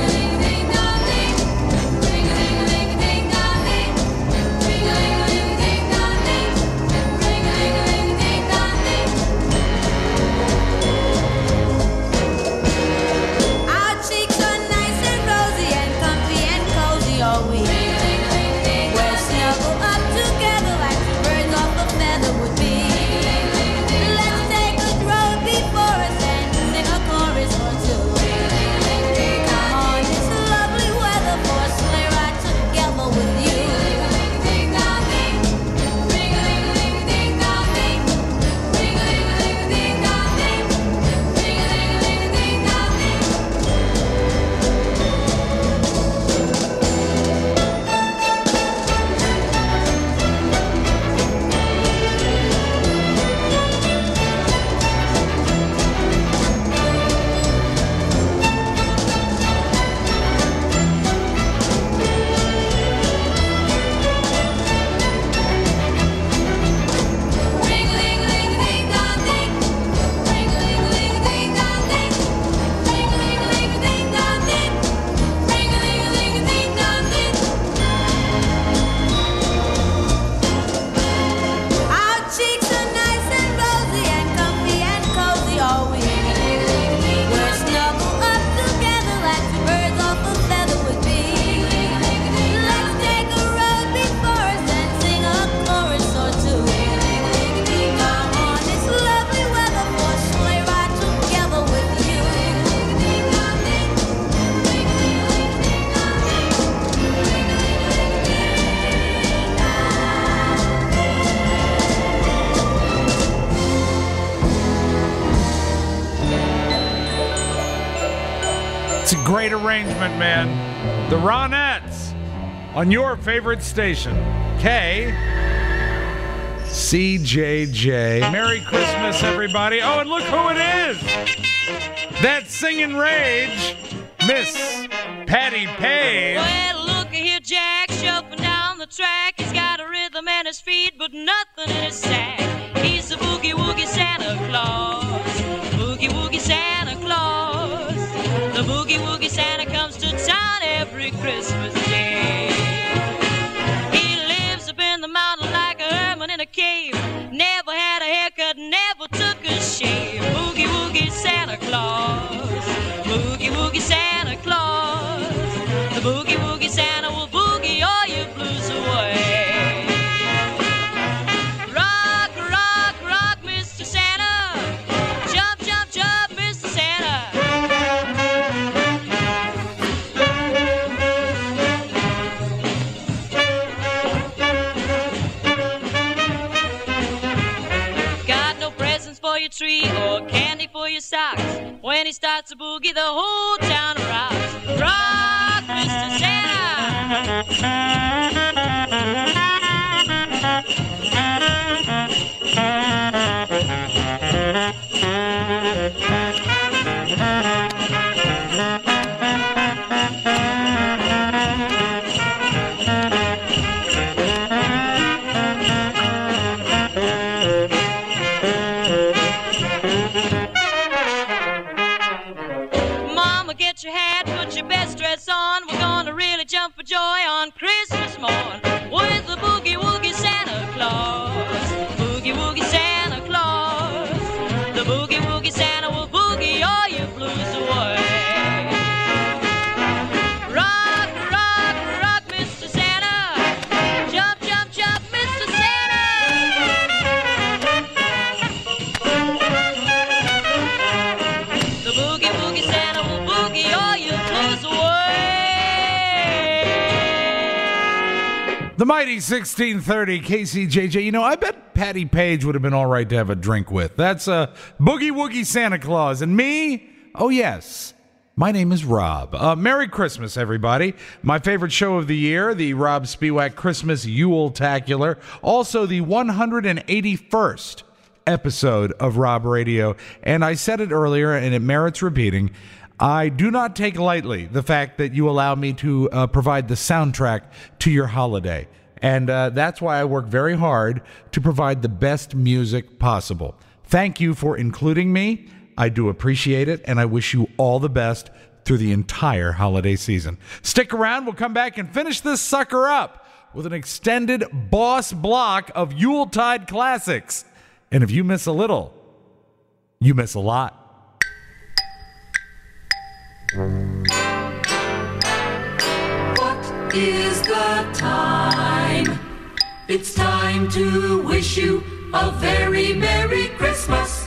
Great arrangement, man. The Ronettes on your favorite station, KCJJ. Merry Christmas, everybody. Oh, and look who it is. That singing rage, Miss Patty Page. Well, look here, Jack, shuffling down the track. He's got a rhythm in his feet, but nothing in his sack. He's a boogie-woogie Santa Claus. Boogie-woogie Santa Claus. The boogie-woogie Santa comes to town every Christmas day. He lives up in the mountain like a hermit in a cave. Never had a haircut, never took a shave. Boogie-woogie Santa Claus. Boogie-woogie Santa Claus. The boogie-woogie Santa will boogie all your blues away. Rock, rock, rock, Mr. Santa. Jump, jump, jump, Mr. Santa. Your tree or candy for your socks. When he starts to boogie, the whole town rocks. Rock, Mr. Get your hat, put your best dress on. We're gonna really jump for joy on Christmas morn with the boogie-woogie Santa Claus. Boogie-woogie Santa Claus. The boogie-woogie Santa will boogie all your blues away. Rock, rock, rock, Mr. Santa. Jump, jump, jump, Mr. Santa. mighty 1630 KCJJ. You know, I bet Patty Page would have been all right to have a drink with. That's Boogie Woogie Santa Claus. And me? Oh, yes. My name is Rob. Merry Christmas, everybody. My favorite show of the year, the Rob Spiewak Christmas Yule-tacular. Also, the 181st episode of Rob Radio. And I said it earlier, and it merits repeating. I do not take lightly the fact that you allow me to provide the soundtrack to your holiday. And that's why I work very hard to provide the best music possible. Thank you for including me. I do appreciate it, and I wish you all the best through the entire holiday season. Stick around. We'll come back and finish this sucker up with an extended boss block of Yuletide classics. And if you miss a little, you miss a lot. What is the time? It's time to wish you a very Merry Christmas.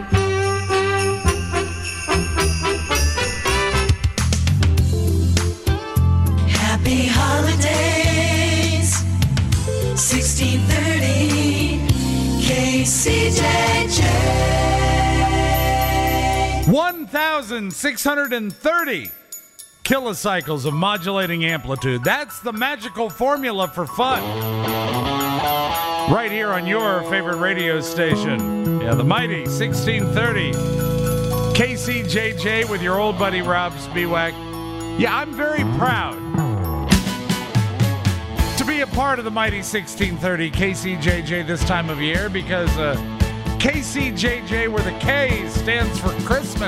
Happy holidays, 1630 KCJJ. 1,630 kilocycles of modulating amplitude. That's the magical formula for fun. Right here on your favorite radio station. Yeah, the mighty 1630 KCJJ with your old buddy Rob Spiewak. Yeah, I'm very proud to be a part of the mighty 1630 KCJJ this time of year because KCJJ, where the K stands for Christmas.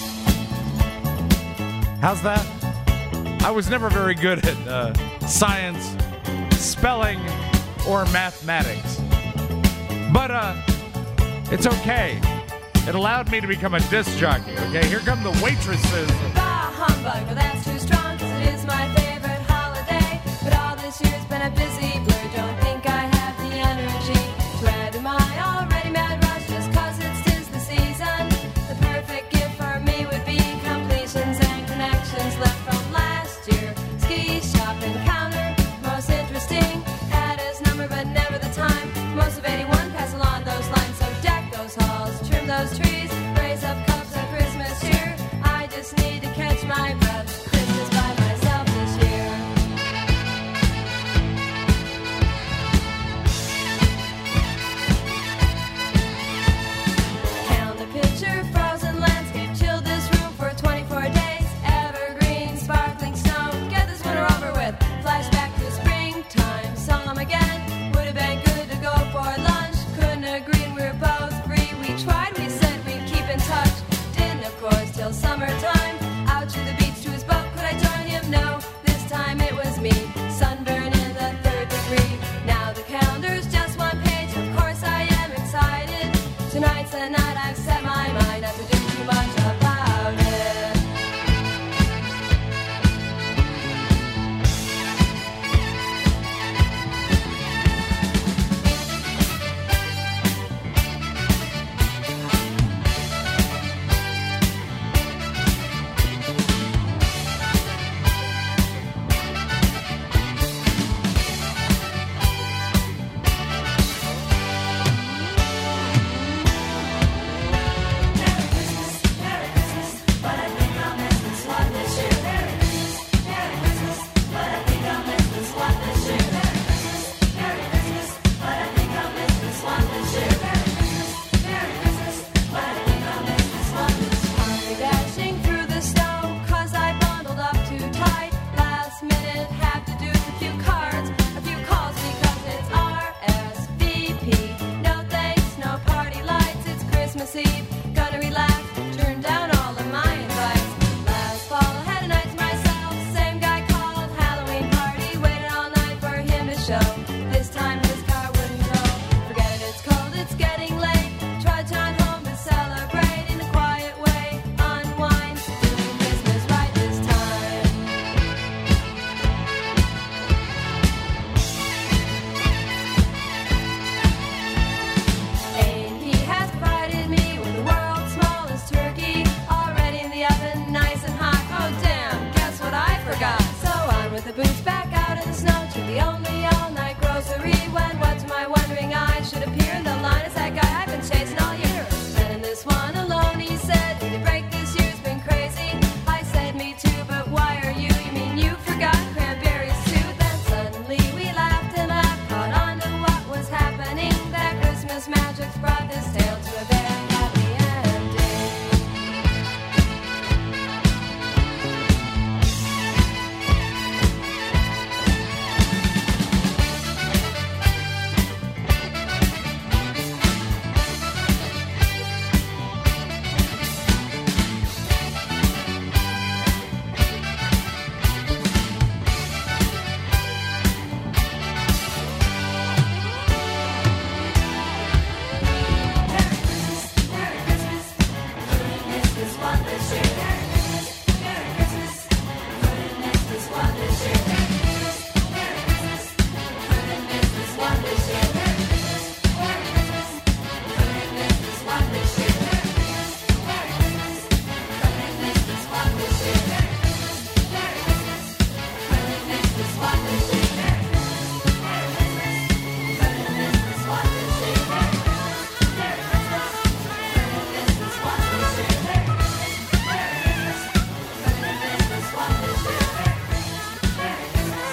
How's that? I was never very good at science, spelling, or mathematics. But it's okay. It allowed me to become a disc jockey, okay? Here come the waitresses. Bah, humbug, that's too strong, 'cause it is my favorite holiday. But all this year's been a busy blur. Don't think I have the energy to add to my already mad rush just 'cause it's 'tis the season. The perfect gift for me would be completions and connections left from last year. Ski shop encounter, most interesting. Had his number but never the time. Most of 81 pass along those lines. So deck those halls, trim those trees, raise up cups of Christmas cheer. I just need to catch my breath. Christmas by myself this year. Calendar picture, frozen landscape, chilled this room for 24 days. Evergreen, sparkling snow, get this winter over with. Flashback to springtime, saw him again. Would have been good to go for lunch. Couldn't agree, and we were both free. We tried, we said we'd keep in touch. Didn't, of course, till summertime. Out to the beach to his boat, could I join him? No, this time it was me. Sunburn in the 3rd degree. Now the calendar's just one page. Of course I am excited. Tonight's the night I've set my mind not to do too much about it. Dashing through the snow, 'cause I bundled up too tight. Last minute, have to do a few cards, a few calls because it's RSVP. No thanks, no party lights, it's Christmas Eve. Gonna relax, turn down all of my invites. Last fall, I had a night to myself. Same guy called, Halloween party. Waited all night for him to show. This time his car wouldn't go. Forget it, it's cold, it's getting late. Trudge on home to celebrate in a quiet way. Unwind, doing Christmas right this time. AP has provided me with the world's smallest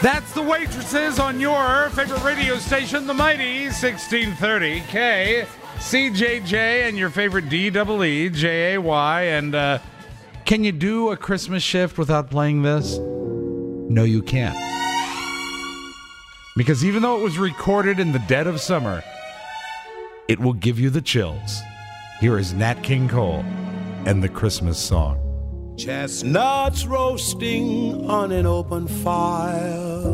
That's the Waitresses on your favorite radio station, the mighty 1630 KCJJ, and your favorite DEEJAY. And can you do a Christmas shift without playing this? No, you can't. Because even though it was recorded in the dead of summer, it will give you the chills. Here is Nat King Cole and the Christmas song. Chestnuts roasting on an open fire,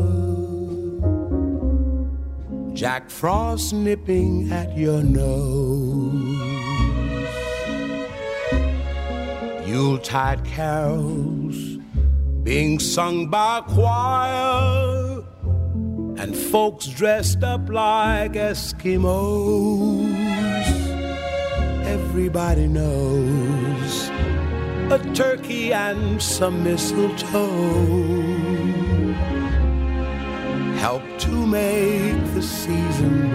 Jack Frost nipping at your nose, Yuletide carols being sung by a choir, and folks dressed up like Eskimos. Everybody knows a turkey and some mistletoe help to make the season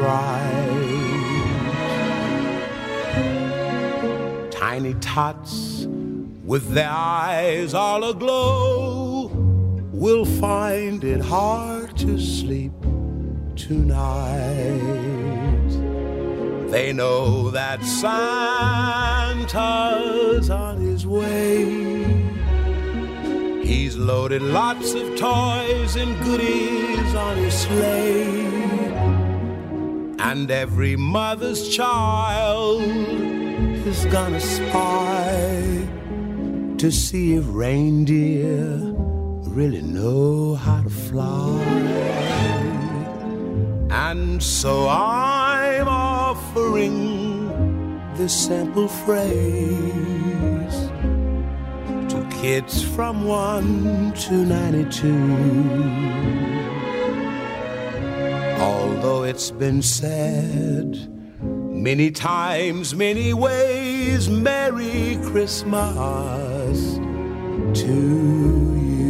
bright. Tiny tots with their eyes all aglow will find it hard to sleep tonight. They know that Santa's on his way. He's loaded lots of toys and goodies on his sleigh. And every mother's child is gonna spy to see if reindeer really know how to fly. And so I'm offering this simple phrase to kids from 1 to 92. Although it's been said many times, many ways, Merry Christmas to you.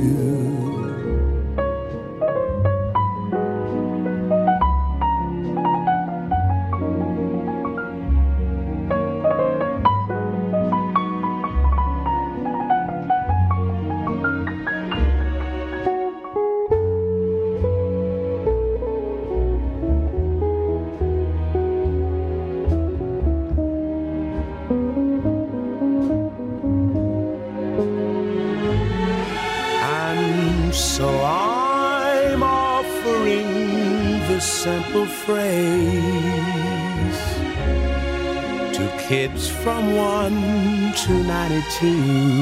Simple phrase to kids from 1 to 92.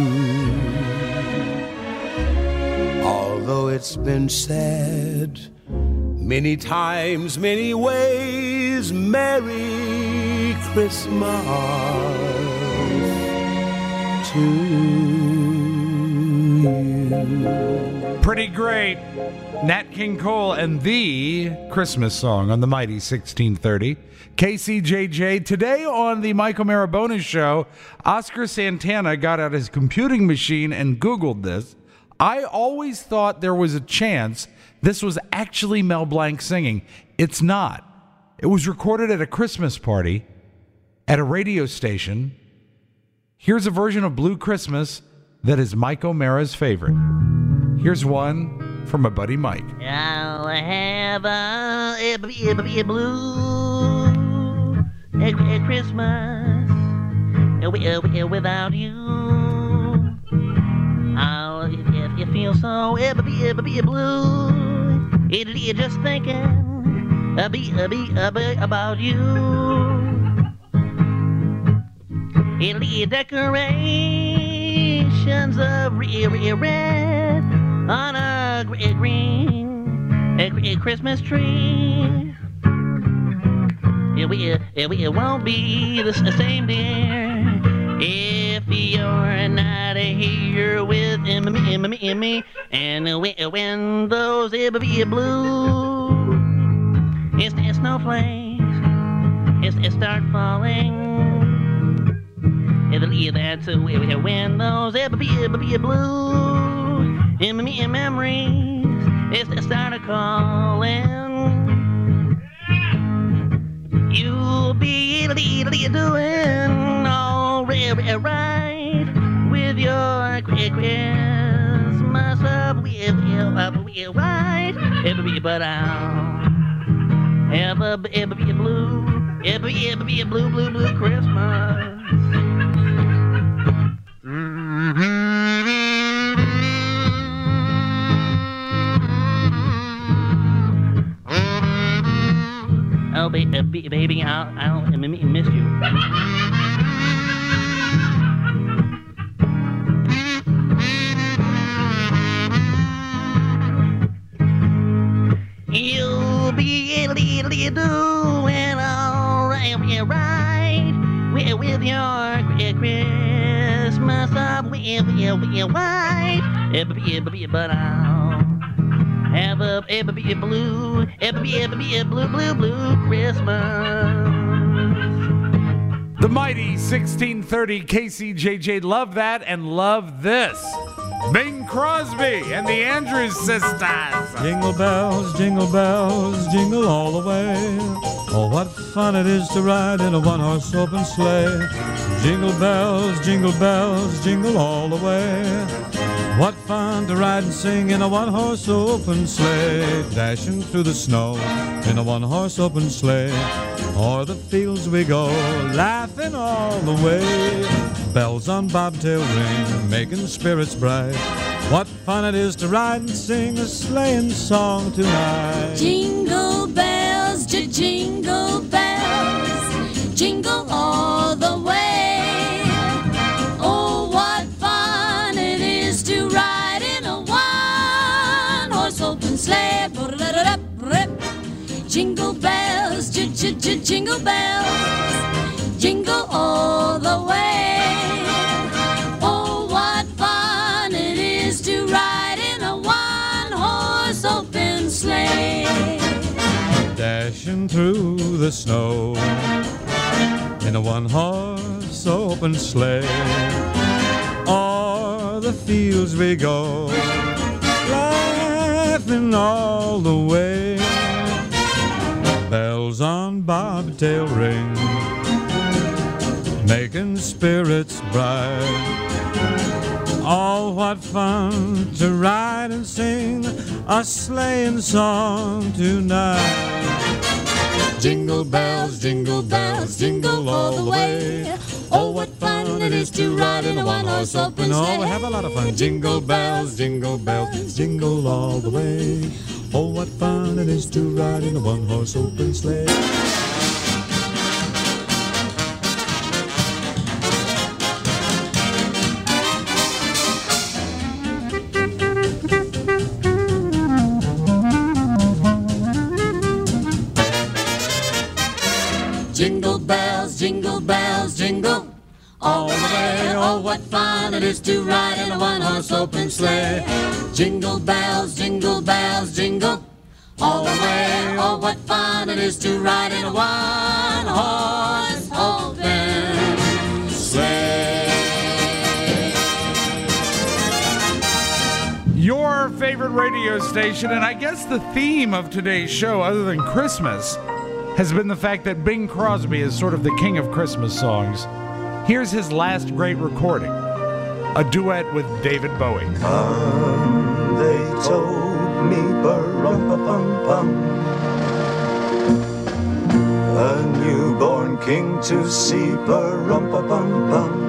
Although it's been said many times, many ways, Merry Christmas to you. Pretty great. Nat King Cole and the Christmas song on the mighty 1630 KCJJ. Today on the Mike O'Mara Bonus Show, Oscar Santana got out his computing machine and Googled this. I always thought there was a chance this was actually Mel Blanc singing. It's not. It was recorded at a Christmas party at a radio station. Here's a version of Blue Christmas that is Mike O'Mara's favorite. Here's one from my buddy Mike. I'll have a blue Christmas without you. Oh, if you feel so blue, it'll just thinking about you. It'll be decorations of red on a green Christmas tree. It won't be the same, dear, if you're not here with me. And when those blue snowflakes start falling, that's when those blue memories start calling. You'll be doing all right with your Christmas Christmas with you, right? But I'll ever be a blue, ever be a blue, blue, blue Christmas. Oh, baby, I'll miss you. You'll be doing all right with your Christmas up with your wife. But I'll ever be a blue, blue Christmas. The mighty 1630 KCJJ. Love that and love this. Bing Crosby and the Andrews Sisters. Jingle bells, jingle all the way. Oh, what fun it is to ride in a one-horse open sleigh. Jingle bells, jingle all the way. What fun to ride and sing in a one-horse open sleigh. Dashing through the snow in a one-horse open sleigh. O'er the fields we go, laughing all the way. Bells on bobtail ring, making spirits bright. What fun it is to ride and sing a sleighing song tonight. Jingle bells, jingle bells, jingle all the way. Oh, what fun it is to ride in a one-horse open sleigh. Jingle bells, jingle bells, jingle all the way. Oh, what fun it is to ride in a one-horse open sleigh. Dashing through the snow in a one-horse open sleigh. O'er the fields we go, laughing all the way. Bells on bobtail ring, making spirits bright. Oh, what fun to ride and sing a sleighing song tonight. Jingle bells, jingle all the way. Oh, what fun it is to ride in a one-horse open sleigh. Oh, we have a lot of fun. Jingle bells, jingle all the way. Oh, what fun it is to ride in a one-horse open sleigh. Jingle bells, jingle all the way. Oh, what fun it is to ride in a one-horse open sleigh. Jingle bells, jingle all the way. Oh, what fun it is to ride in a one-horse open sleigh. Your favorite radio station, and I guess the theme of today's show, other than Christmas, has been the fact that Bing Crosby is sort of the king of Christmas songs. Here's his last great recording, a duet with David Bowie. Come, they told me, bum a newborn king to see, bum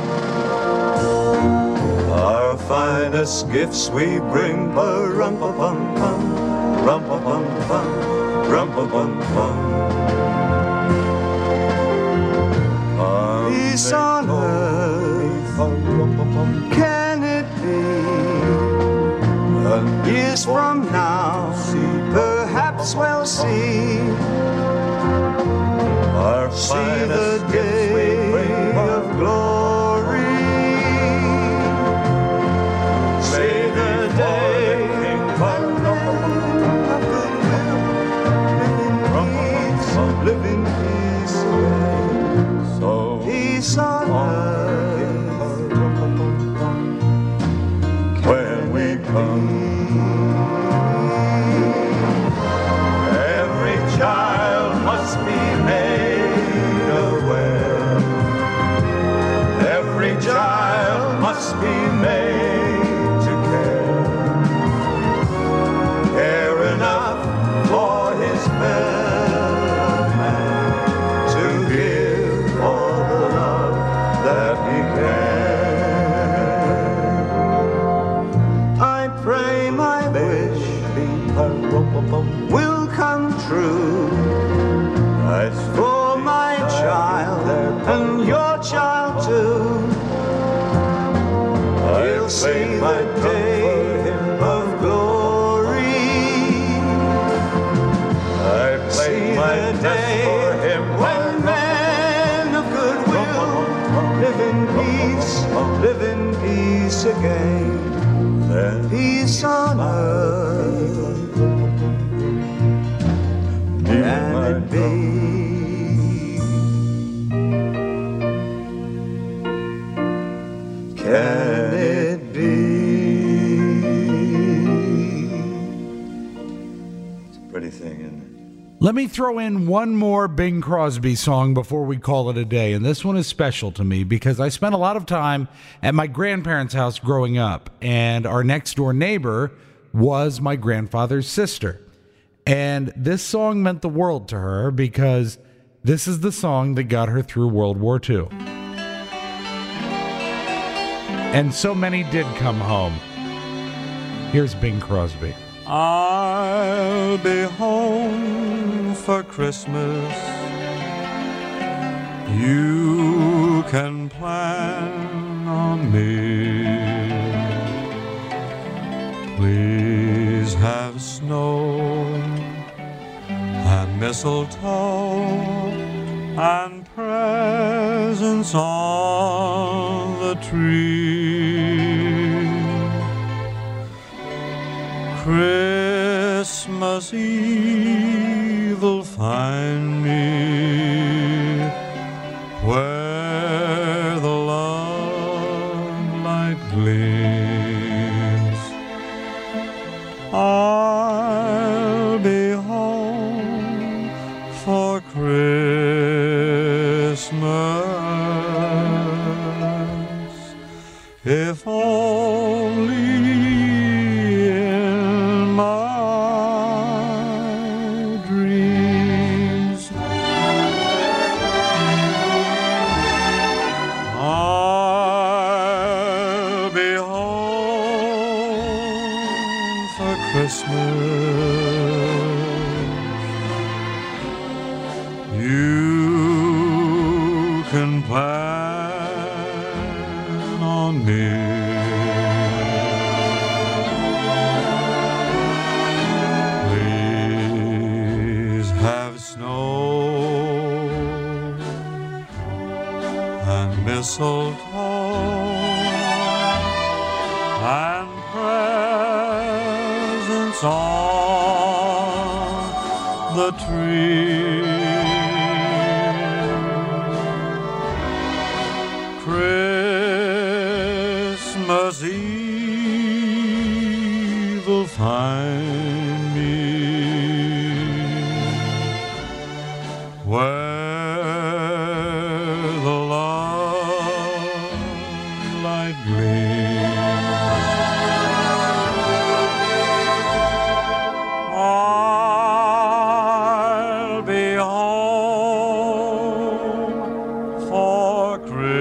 our finest gifts we bring, bum peace on earth, can it be? Years from now, perhaps we'll see the day of glory. See the day of live in peace, so peace on earth when we come. we'll see the day of glory. I played my best for him. When men of goodwill live in peace again. Then Peace on earth, can it be? Can it be? it's a pretty thing, isn't it? Let me throw in one more Bing Crosby song before we call it a day. And this one is special to me because I spent a lot of time at my grandparents' house growing up. And our next door neighbor was my grandfather's sister. And this song meant the world to her because this is the song that got her through World War II. And so many did come home. Here's Bing Crosby. I'll be home for Christmas. You can plan on me. Please have snow and mistletoe and presents on the tree. Christmas Eve will find me where the love light gleams. I'll be home for Christmas, if only in my dreams. I'll be home for Christmas. You can plan on me. Please have snow and mistletoe and presents on the tree. Christmas Eve will find me where the love light gleams. I'll be home for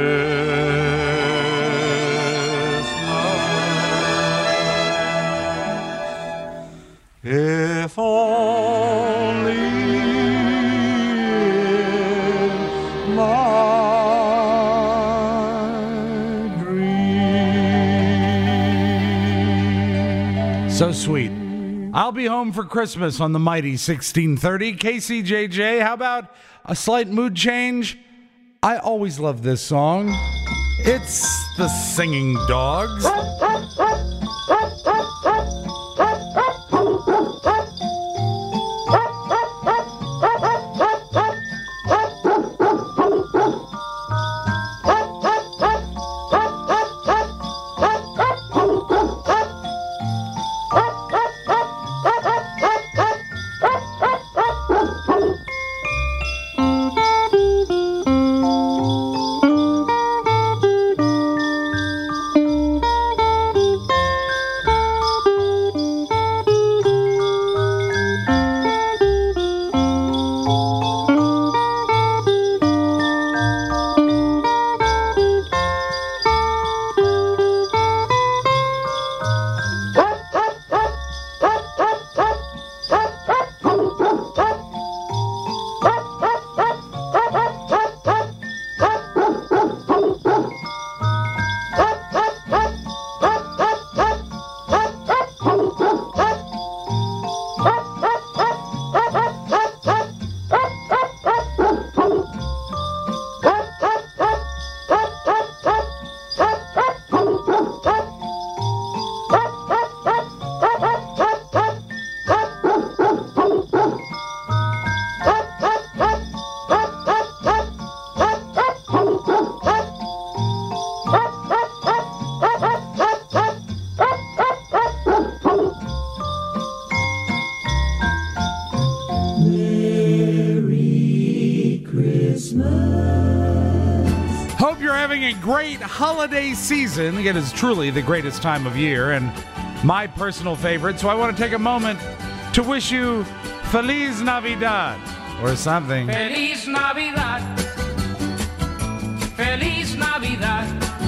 Christmas, if only in my dreams. So sweet. I'll be home for Christmas on the mighty 1630. KCJJ, how about a slight mood change? I always love this song. It's the Singing Dogs. great holiday season. It is truly the greatest time of year and my personal favorite. So I want to take a moment to wish you Feliz Navidad or something. Feliz Navidad. Feliz Navidad.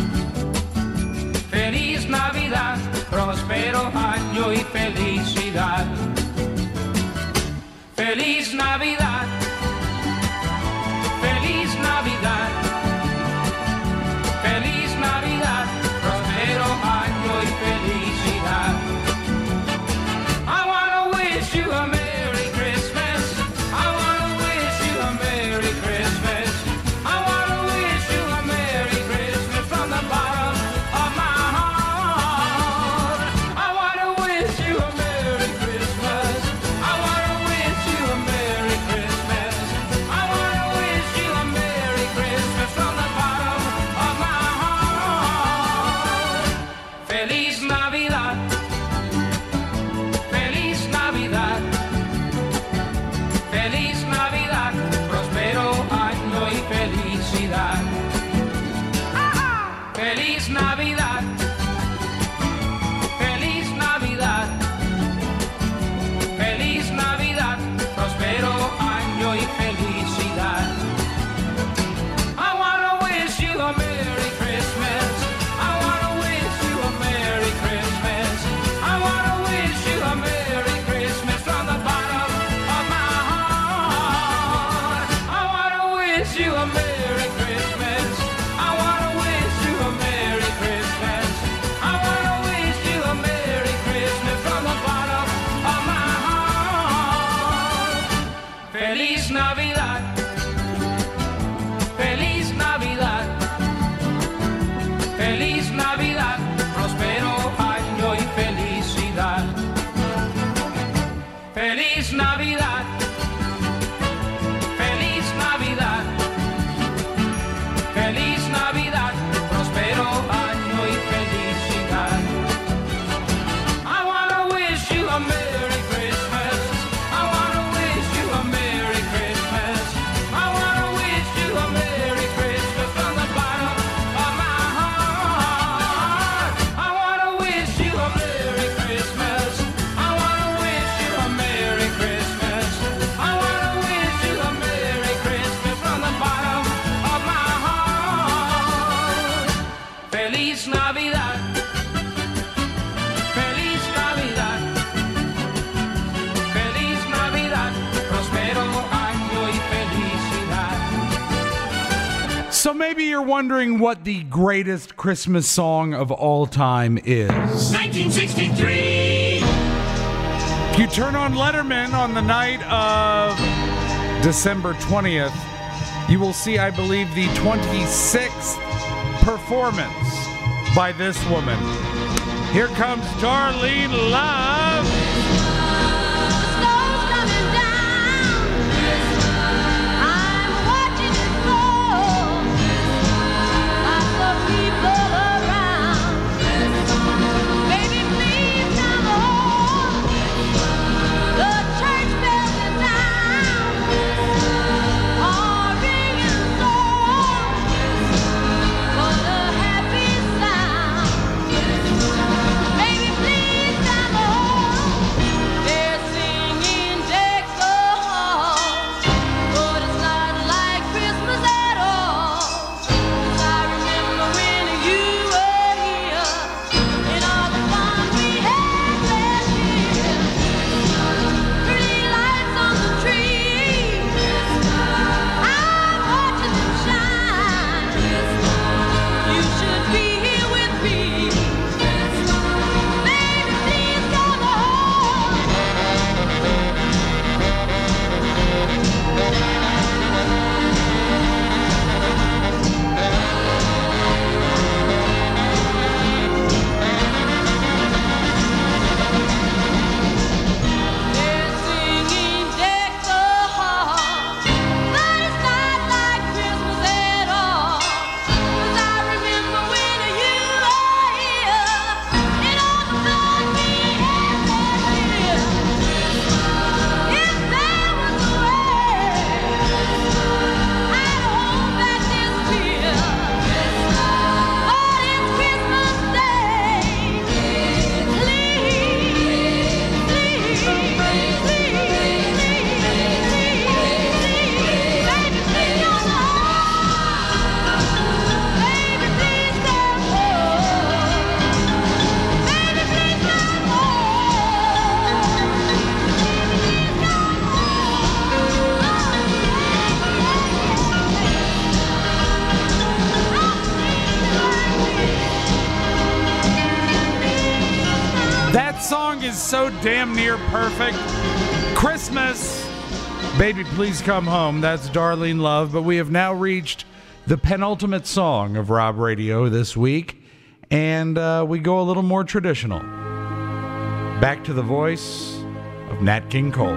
Feliz Navidad. Próspero año y felicidad. Feliz Navidad. Feliz Navidad. Feliz Navidad. Próspero año y felicidad. I wanna wish you a Merry Christmas. I wanna wish you a Merry Christmas. I wanna wish you a Merry Christmas from the bottom of my heart. I wanna wish you a Merry Christmas. I wanna wish you a Merry Christmas. I wanna wish you a Merry Christmas from the bottom of my heart. Feliz Navidad. Feliz Navidad. Feliz Navidad. Próspero año y felicidad. Feliz Navidad. Feliz Navidad. Feliz Navidad. Próspero año y felicidad. I wanna wish you a Merry Christmas. I wanna wish you a Merry Christmas. I wanna wish you a Merry Christmas from the bottom of my heart. I wanna wish you a Merry Christmas. I wanna wish you a Merry Christmas. I wanna wish you a Merry Christmas from the bottom of my heart. Feliz Navidad. Feliz Navidad. Feliz Navidad. Próspero año y felicidad. Feliz Navidad. Feliz Navidad. Feliz Navidad. Próspero año y felicidad. I wanna wish you a Merry Christmas. I wanna wish you a Merry Christmas. I wanna wish you a Merry Christmas from the bottom of my heart. I wanna wish you a Merry Christmas. I wanna wish you a Merry Christmas. I wanna wish you a Merry Christmas from the bottom of my heart. Feliz Navidad. Feliz Navidad. Feliz Navidad. Próspero año y felicidad. So maybe you're wondering what the greatest Christmas song of all time is. 1963. If you turn on Letterman on the night of December 20th, you will see, I believe, the 26th performance by this woman. Here comes Darlene Love. Baby, please come on. song is so damn near perfect. Christmas, Baby Please Come Home. That's Darlene Love. But we have now reached the penultimate song of Rob Radio this week. And we go a little more traditional. Back to the voice of Nat King Cole.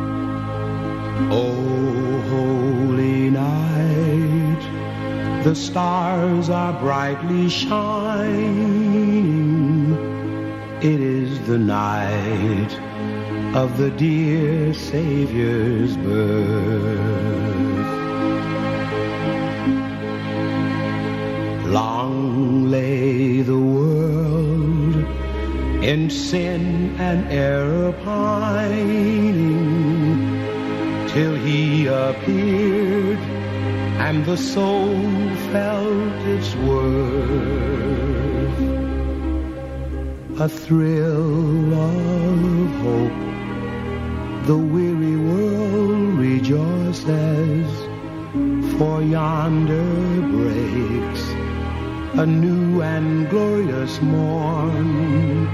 Oh, holy night, the stars are brightly shining. It is the night of the dear Savior's birth. Long lay the world in sin and error pining, till he appeared and the soul felt its worth. A thrill of hope, the weary world rejoices, for yonder breaks a new and glorious morn.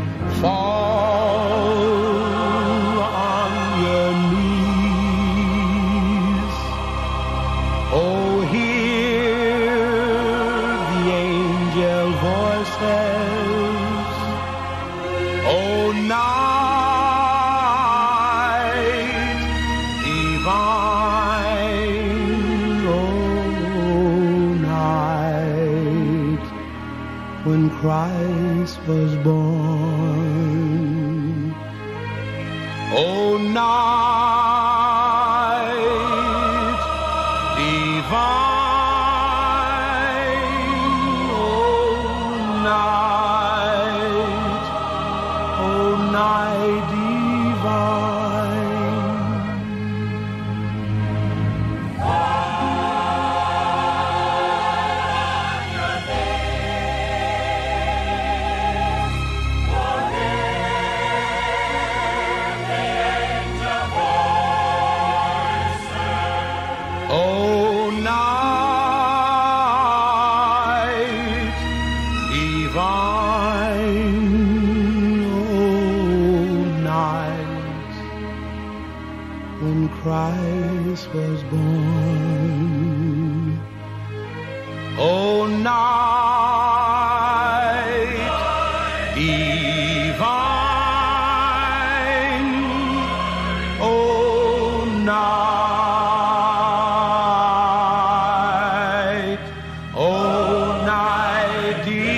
Fall on your knees. Oh, hear the angel voices. Oh, night divine. Oh, night when Christ was born. Oh, night divine. Oh, night divine. Oh, night divine. Oh, night when Christ was born. Oh, night divine. Oh, night. Oh, night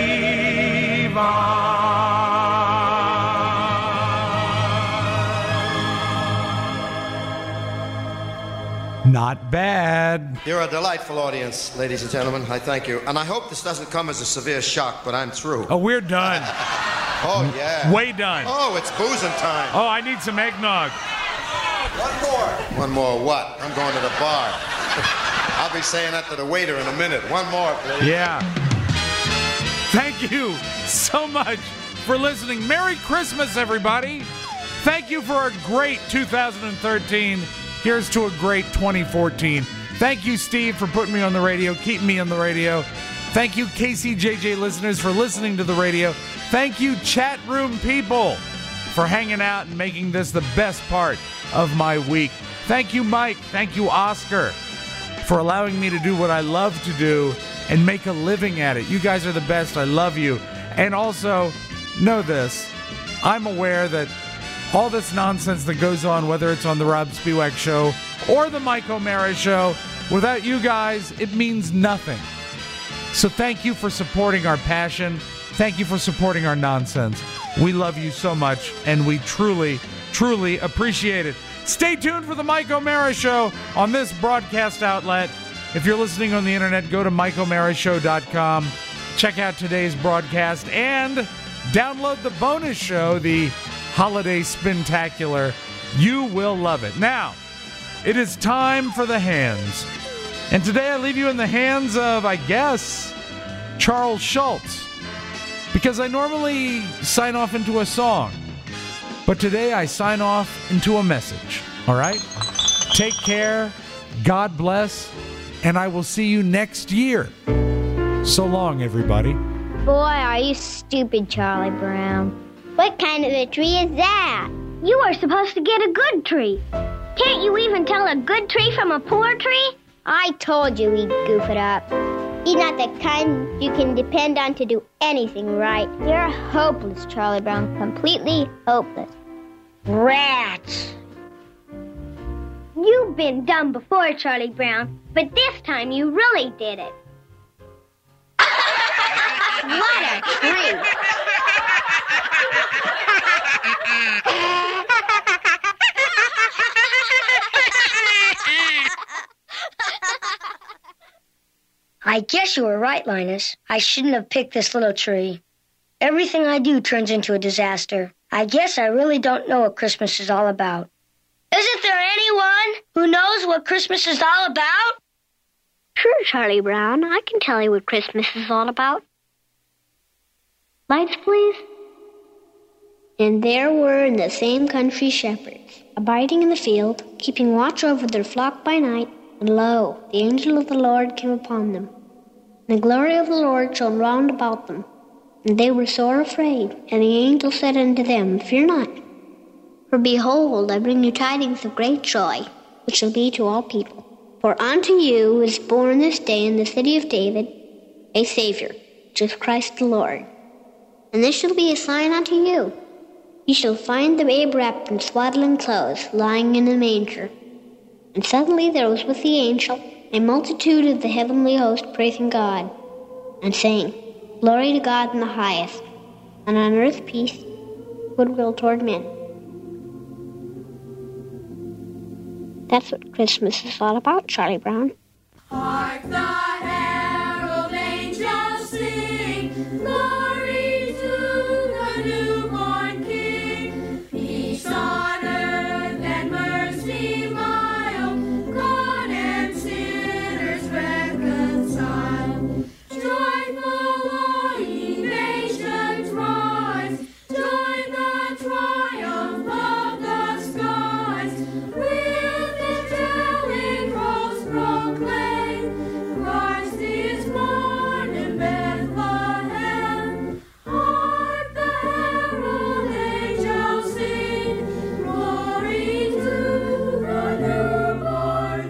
divine. Not bad. You're a delightful audience, ladies and gentlemen. I thank you. And I hope this doesn't come as a severe shock, but I'm through. Oh, we're done. Oh, yeah. Way done. Oh, it's boozing time. Oh, I need some eggnog. One more. One more what? I'm going to the bar. I'll be saying that to the waiter in a minute. One more, please. Yeah. Thank you so much for listening. Merry Christmas, everybody. Thank you for a great 2013. Here's to a great 2014. Thank you, Steve, for putting me on the radio, keeping me on the radio. Thank you, KCJJ listeners, for listening to the radio. Thank you, chat room people, for hanging out and making this the best part of my week. Thank you, Mike. Thank you, Oscar, for allowing me to do what I love to do and make a living at it. You guys are the best. I love you. And also, know this. I'm aware that all this nonsense that goes on, whether it's on the Rob Spiewak Show or the Mike O'Mara Show, without you guys, it means nothing. So thank you for supporting our passion. Thank you for supporting our nonsense. We love you so much, and we truly, truly appreciate it. Stay tuned for the Mike O'Mara Show on this broadcast outlet. If you're listening on the internet, go to MikeO'MaraShow.com. Check out today's broadcast and download the bonus show, the Holiday Spintacular. You will love it. Now, it is time for the hands. And today I leave you in the hands of, I guess, Charles Schultz. Because I normally sign off into a song. But today I sign off into a message. All right? Take care. God bless. And I will see you next year. So long, everybody. Boy, are you stupid, Charlie Brown. What kind of a tree is that? You are supposed to get a good tree. Can't you even tell a good tree from a poor tree? I told you he'd goof it up. He's not the kind you can depend on to do anything right. You're hopeless, Charlie Brown. Completely hopeless. Rats! You've been dumb before, Charlie Brown, but this time you really did it. What a tree! I guess you were right, Linus. I shouldn't have picked this little tree. Everything I do turns into a disaster. I guess I really don't know what Christmas is all about. Isn't there anyone who knows what Christmas is all about? Sure, Charlie Brown. I can tell you what Christmas is all about. Lights, please. And there were in the same country shepherds, abiding in the field, keeping watch over their flock by night. And lo, the angel of the Lord came upon them. And the glory of the Lord shone round about them. And they were sore afraid. And the angel said unto them, Fear not. For behold, I bring you tidings of great joy, which shall be to all people. For unto you is born this day in the city of David a Savior, which is Christ the Lord. And this shall be a sign unto you. Ye shall find the babe wrapped in swaddling clothes, lying in a manger. And suddenly there was with the angel a multitude of the heavenly host praising God, and saying, Glory to God in the highest, and on earth peace, goodwill toward men. That's what Christmas is all about, Charlie Brown. Hark the herald angels sing, glory to the newborn King. Peace on earth and mercy mild, God and sinners reconciled. Joyful all ye nations rise, join the triumph of the skies. With angelic hosts proclaim, Christ is born in Bethlehem. Hark the herald angels sing, glory to the newborn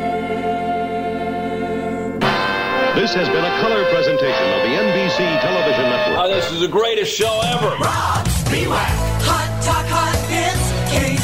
King. This has been a color presentation of the NBC Television Network. Oh, this is the greatest show ever. Rob's Beware. Hot talk, hot hits,